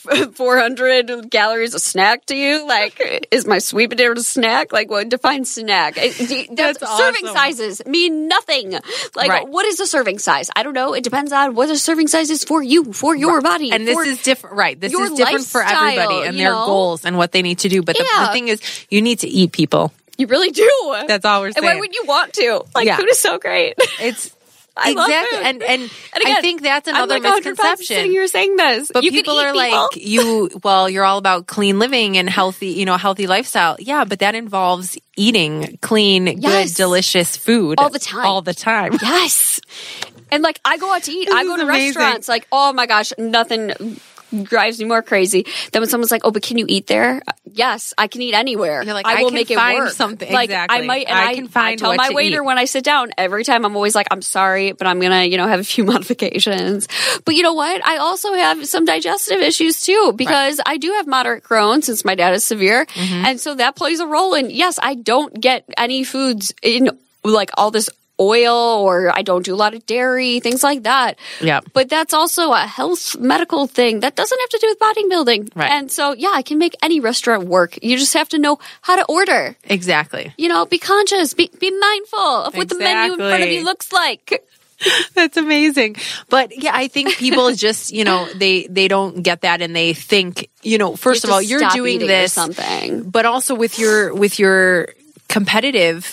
Speaker 2: 400 calories a snack to you? Like, is my sweet potato a snack? Like, what defines snack?
Speaker 1: That's
Speaker 2: serving
Speaker 1: awesome.
Speaker 2: sizes mean nothing. Like,
Speaker 1: Right.
Speaker 2: what is a serving size? I don't know. It depends on what a serving size is for you, for your body.
Speaker 1: And this is different, right? This
Speaker 2: your
Speaker 1: is different for
Speaker 2: lifestyle,
Speaker 1: everybody and
Speaker 2: you
Speaker 1: their
Speaker 2: know?
Speaker 1: goals and what they need to do. But the
Speaker 2: Yeah.
Speaker 1: thing is, you need to eat, people.
Speaker 2: You really do.
Speaker 1: That's all we're
Speaker 2: And
Speaker 1: saying.
Speaker 2: why would you want to? Like,
Speaker 1: Yeah.
Speaker 2: food is so great.
Speaker 1: It's
Speaker 2: I love
Speaker 1: exactly,
Speaker 2: food.
Speaker 1: and
Speaker 2: again,
Speaker 1: I think that's another
Speaker 2: I'm like 100 pounds
Speaker 1: misconception.
Speaker 2: sitting here saying this.
Speaker 1: But
Speaker 2: You
Speaker 1: people
Speaker 2: can eat,
Speaker 1: are like, you're all about clean living and healthy, healthy lifestyle. Yeah, but that involves eating clean,
Speaker 2: Yes.
Speaker 1: good, delicious food
Speaker 2: All the time.
Speaker 1: All the time.
Speaker 2: Yes. And like, I go out to eat. I go
Speaker 1: is
Speaker 2: to
Speaker 1: amazing.
Speaker 2: restaurants. Like, oh my gosh, nothing drives me more crazy than when someone's like, oh, but can you eat there? Yes, I can eat anywhere.
Speaker 1: You're like,
Speaker 2: I
Speaker 1: I
Speaker 2: will
Speaker 1: can
Speaker 2: make it
Speaker 1: find
Speaker 2: work.
Speaker 1: something.
Speaker 2: Like,
Speaker 1: Exactly.
Speaker 2: I might, and
Speaker 1: I can find
Speaker 2: tell
Speaker 1: what
Speaker 2: my
Speaker 1: to
Speaker 2: waiter
Speaker 1: eat.
Speaker 2: when I sit down, every time I'm always like, I'm sorry, but I'm going to, have a few modifications. But you know what? I also have some digestive issues too, because I do have moderate Crohn's since my dad is severe. And so that plays a role in, yes, I don't get any foods in like all this oil, or I don't do a lot of dairy, things like that.
Speaker 1: Yeah.
Speaker 2: But that's also a health medical thing that doesn't have to do with bodybuilding.
Speaker 1: Right.
Speaker 2: And so, yeah, I can make any restaurant work. You just have to know how to order.
Speaker 1: Exactly.
Speaker 2: Be conscious, be mindful of what the menu in front of you
Speaker 1: Exactly.
Speaker 2: looks like.
Speaker 1: That's amazing. But yeah, I think people just, they don't get that, and they think, first of all, you're
Speaker 2: Stop
Speaker 1: doing
Speaker 2: eating or
Speaker 1: this,
Speaker 2: something.
Speaker 1: but also with your competitive,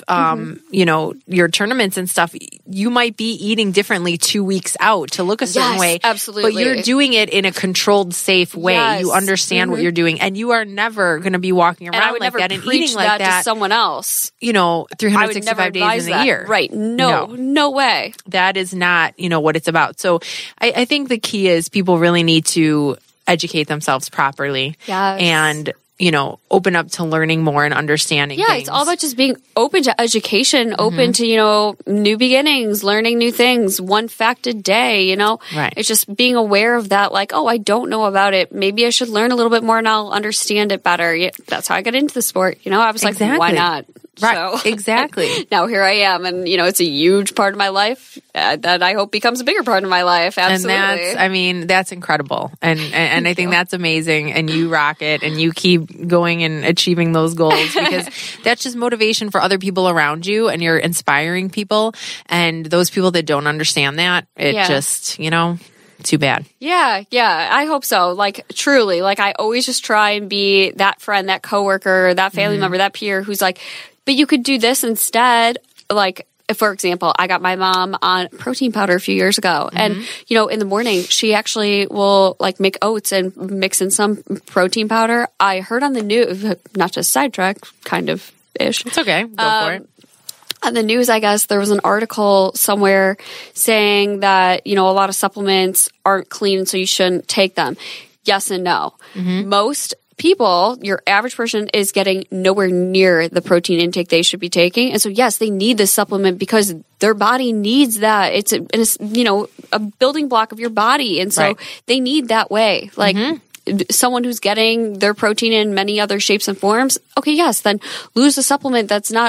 Speaker 1: your tournaments and stuff, you might be eating differently 2 weeks out to look a certain
Speaker 2: Yes,
Speaker 1: way.
Speaker 2: absolutely.
Speaker 1: But you're doing it in a controlled, safe way.
Speaker 2: Yes.
Speaker 1: You understand what you're doing, and you are never going to be walking
Speaker 2: And I
Speaker 1: around
Speaker 2: would
Speaker 1: like
Speaker 2: never
Speaker 1: that and
Speaker 2: preach
Speaker 1: eating like
Speaker 2: that
Speaker 1: that,
Speaker 2: to someone else. I would never
Speaker 1: 365 days
Speaker 2: advise
Speaker 1: in a
Speaker 2: that.
Speaker 1: year.
Speaker 2: Right. No way.
Speaker 1: That is not, what it's about. So I think the key is people really need to educate themselves properly.
Speaker 2: Yes.
Speaker 1: And, open up to learning more and understanding things.
Speaker 2: It's all about just being open to education, open to, new beginnings, learning new things, one fact a day,
Speaker 1: Right.
Speaker 2: It's just being aware of that, like, oh, I don't know about it. Maybe I should learn a little bit more and I'll understand it better. Yeah, that's how I got into the sport. I was like, why not?
Speaker 1: Right.
Speaker 2: So,
Speaker 1: exactly.
Speaker 2: Now here I am, and it's a huge part of my life that I hope becomes a bigger part of my life. Absolutely.
Speaker 1: And that's incredible, and I think that's amazing. And you rock it, and you keep going and achieving those goals because that's just motivation for other people around you, and you're inspiring people. And those people that don't understand that, just too bad.
Speaker 2: Yeah, I hope so. Like, truly, like, I always just try and be that friend, that coworker, that family member, that peer who's like, but you could do this instead. Like, for example, I got my mom on protein powder a few years ago. And, in the morning, she actually will like make oats and mix in some protein powder. I heard on the news, not to sidetrack, kind of ish.
Speaker 1: It's okay. Go for it.
Speaker 2: On the news, I guess, there was an article somewhere saying that, a lot of supplements aren't clean, so you shouldn't take them. Yes and no. Most people, your average person, is getting nowhere near the protein intake they should be taking. And so, yes, they need this supplement because their body needs that. It's a building block of your body. And so they need that way. Like, someone who's getting their protein in many other shapes and forms, okay, yes, then lose a supplement that's not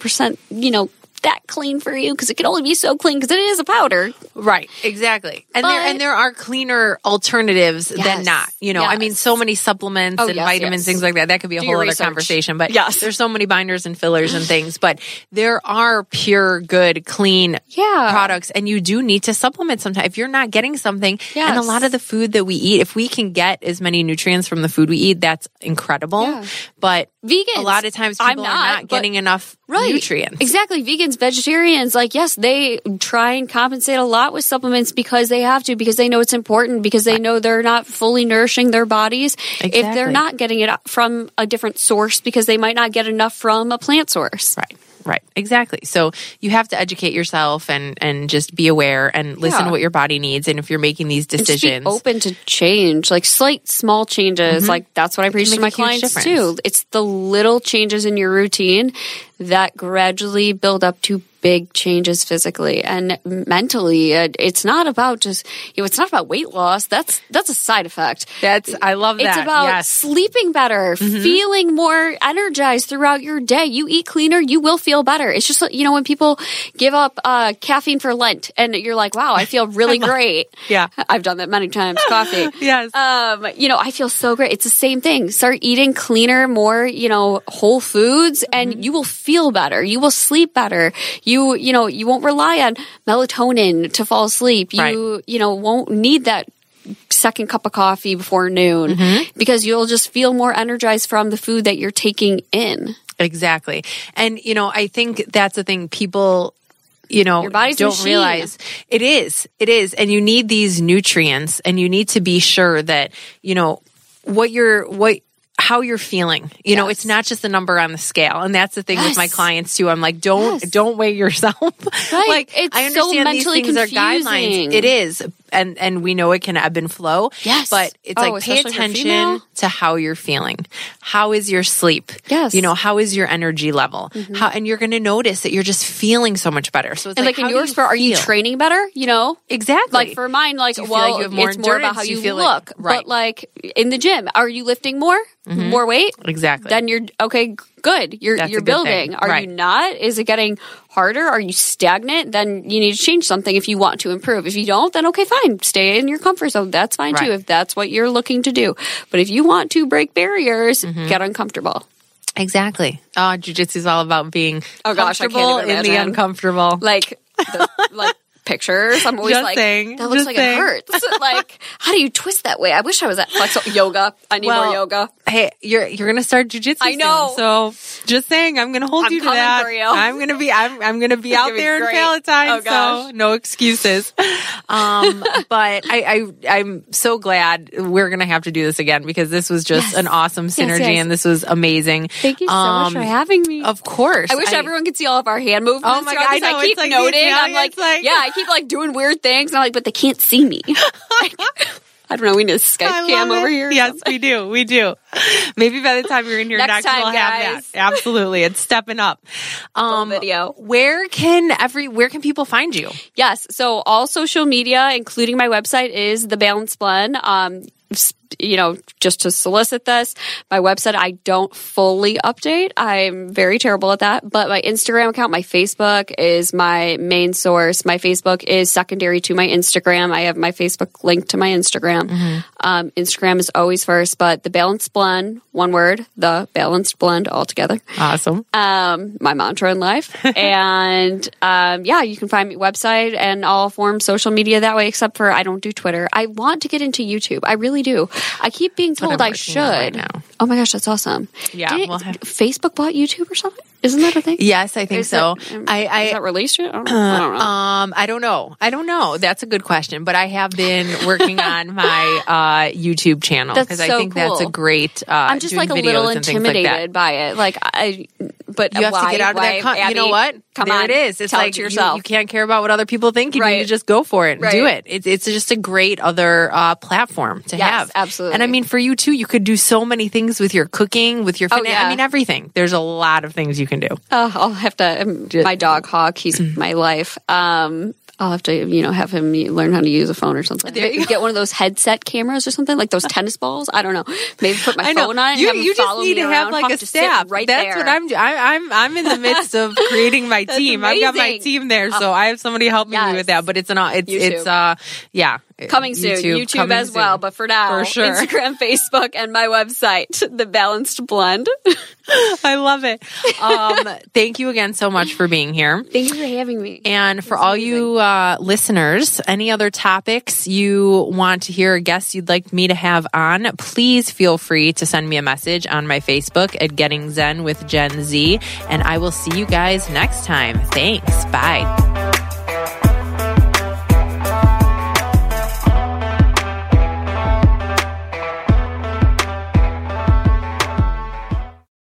Speaker 2: 100%, that clean for you, because it can only be so clean because it is a powder.
Speaker 1: Right, exactly. And there are cleaner alternatives than not. I mean, so many supplements and vitamins, things like that. That could be a whole other conversation. But there's so many binders and fillers and things. But there are pure, good, clean products, and you do need to supplement sometimes. If you're not getting something, and a lot of the food that we eat, if we can get as many nutrients from the food we eat, that's incredible. Yeah. But
Speaker 2: vegans,
Speaker 1: a lot of times people are not getting enough nutrients.
Speaker 2: Exactly. Vegans, vegetarians, like, yes, they try and compensate a lot with supplements because they have to, because they know it's important, because they know they're not fully nourishing their bodies if they're not getting it from a different source, because they might not get enough from a plant source.
Speaker 1: Right. Exactly. So you have to educate yourself and just be aware and listen to what your body needs. And if you're making these decisions,
Speaker 2: and just be open to change, like slight, small changes. Like, that's what I preach to my clients too. It's the little changes in your routine that gradually build up to big changes physically and mentally. It's not about just, it's not about weight loss. That's a side effect.
Speaker 1: I love that.
Speaker 2: It's about sleeping better, feeling more energized throughout your day. You eat cleaner, you will feel better. It's just, when people give up caffeine for Lent and you're like, wow, I feel really great.
Speaker 1: Yeah.
Speaker 2: I've done that many times. Coffee.
Speaker 1: Yes.
Speaker 2: I feel so great. It's the same thing. Start eating cleaner, more, whole foods, and you will feel better. You will sleep better. You won't rely on melatonin to fall asleep. You won't need that second cup of coffee before noon because you'll just feel more energized from the food that you're taking in.
Speaker 1: Exactly. And, I think that's the thing people,
Speaker 2: your body's
Speaker 1: don't realize. It is. And you need these nutrients, and you need to be sure that, how you're feeling. It's not just a number on the scale. And that's the thing with my clients too. I'm like, don't weigh yourself.
Speaker 2: Right.
Speaker 1: Like,
Speaker 2: it's
Speaker 1: I understand
Speaker 2: so
Speaker 1: these
Speaker 2: mentally
Speaker 1: things
Speaker 2: confusing.
Speaker 1: are guidelines. It is. And we know it can ebb and flow.
Speaker 2: Yes.
Speaker 1: But it's like, pay attention to how you're feeling. How is your sleep?
Speaker 2: Yes.
Speaker 1: How is your energy level? And you're going to notice that you're just feeling so much better. So it's
Speaker 2: like in yours, are you training better?
Speaker 1: Exactly.
Speaker 2: Like for mine, like,
Speaker 1: you have more
Speaker 2: it's more about how you look.
Speaker 1: Right.
Speaker 2: But like in the gym, are you lifting more? More weight?
Speaker 1: Exactly.
Speaker 2: Then you're okay. Good. You're building. Are you not? Is it getting harder? Are you stagnant? Then you need to change something if you want to improve. If you don't, then okay, fine. Stay in your comfort zone. That's fine too, if that's what you're looking to do. But if you want to break barriers, get uncomfortable.
Speaker 1: Exactly. Oh, jiu-jitsu is all about being
Speaker 2: comfortable
Speaker 1: in the uncomfortable.
Speaker 2: Like pictures. I'm always that looks like it hurts. Like, how do you twist that way? I wish I was at flexible yoga. I need more yoga.
Speaker 1: Hey, you're gonna start jiu-jitsu.
Speaker 2: I know.
Speaker 1: Soon, so just saying, I'm gonna hold you to that.
Speaker 2: For you.
Speaker 1: I'm gonna be out there in Palatine. So no excuses. But I'm so glad we're gonna have to do this again, because this was just an awesome synergy, and this was amazing.
Speaker 2: Thank you so much for having me.
Speaker 1: Of course.
Speaker 2: I wish everyone could see all of our hand movements.
Speaker 1: Oh my God,
Speaker 2: I keep noting. I'm like, I keep like doing weird things. And I'm like, but they can't see me. I don't know. We need a Skype cam over here.
Speaker 1: Yes, we do. We do. Maybe by the time you're in here next
Speaker 2: time,
Speaker 1: we'll have that. Absolutely. It's stepping up.
Speaker 2: Video.
Speaker 1: Where can people find you?
Speaker 2: Yes. So all social media, including my website, is The Balanced Blend. Just to solicit this, my website, I don't fully update. I'm very terrible at that. But my Instagram account, my Facebook is my main source. My Facebook is secondary to my Instagram. I have my Facebook linked to my Instagram. Mm-hmm. Instagram is always first, but The Balanced Blend, one word, The Balanced Blend altogether.
Speaker 1: Awesome.
Speaker 2: My mantra in life. And you can find me website and all forms social media that way, except for I don't do Twitter. I want to get into YouTube. I really do. I keep being told I should. Right now. Oh my gosh, that's awesome.
Speaker 1: Yeah.
Speaker 2: Facebook bought YouTube or something? Isn't that a thing?
Speaker 1: Yes, I think so.
Speaker 2: Is that released yet? I don't know.
Speaker 1: I don't know. That's a good question. But I have been working on my YouTube channel because I think that's a great.
Speaker 2: I'm just like a little intimidated by it. But
Speaker 1: you have to get out of that.
Speaker 2: Abby,
Speaker 1: you know what?
Speaker 2: Come
Speaker 1: there
Speaker 2: on,
Speaker 1: it is. It's
Speaker 2: tell
Speaker 1: like
Speaker 2: it to yourself.
Speaker 1: You can't care about what other people think. You need to just go for it and do it. It's just a great other platform to have.
Speaker 2: Absolutely.
Speaker 1: And I mean, for you too, you could do so many things with your cooking, with your fitness. I mean, everything. There's a lot of things you can do.
Speaker 2: I'll have to. My dog Hawk, he's my life. I'll have to, have him learn how to use a phone or something. Get one of those headset cameras or something, like those tennis balls. I don't know. Maybe put my phone on it.
Speaker 1: You just need to have like a staff. That's what I'm doing. I'm in the midst of creating my team. I've got my team there, so I have somebody helping me with that. But it's
Speaker 2: coming soon. YouTube
Speaker 1: coming
Speaker 2: as well.
Speaker 1: soon.
Speaker 2: But for now, Instagram, Facebook, and my website, The Balanced Blend.
Speaker 1: I love it. Thank you again so much for being here.
Speaker 2: Thank you for having me.
Speaker 1: And for all you listeners, any other topics you want to hear, guests you'd like me to have on, please feel free to send me a message on my Facebook at Getting Zen with Gen Z. And I will see you guys next time. Thanks. Bye.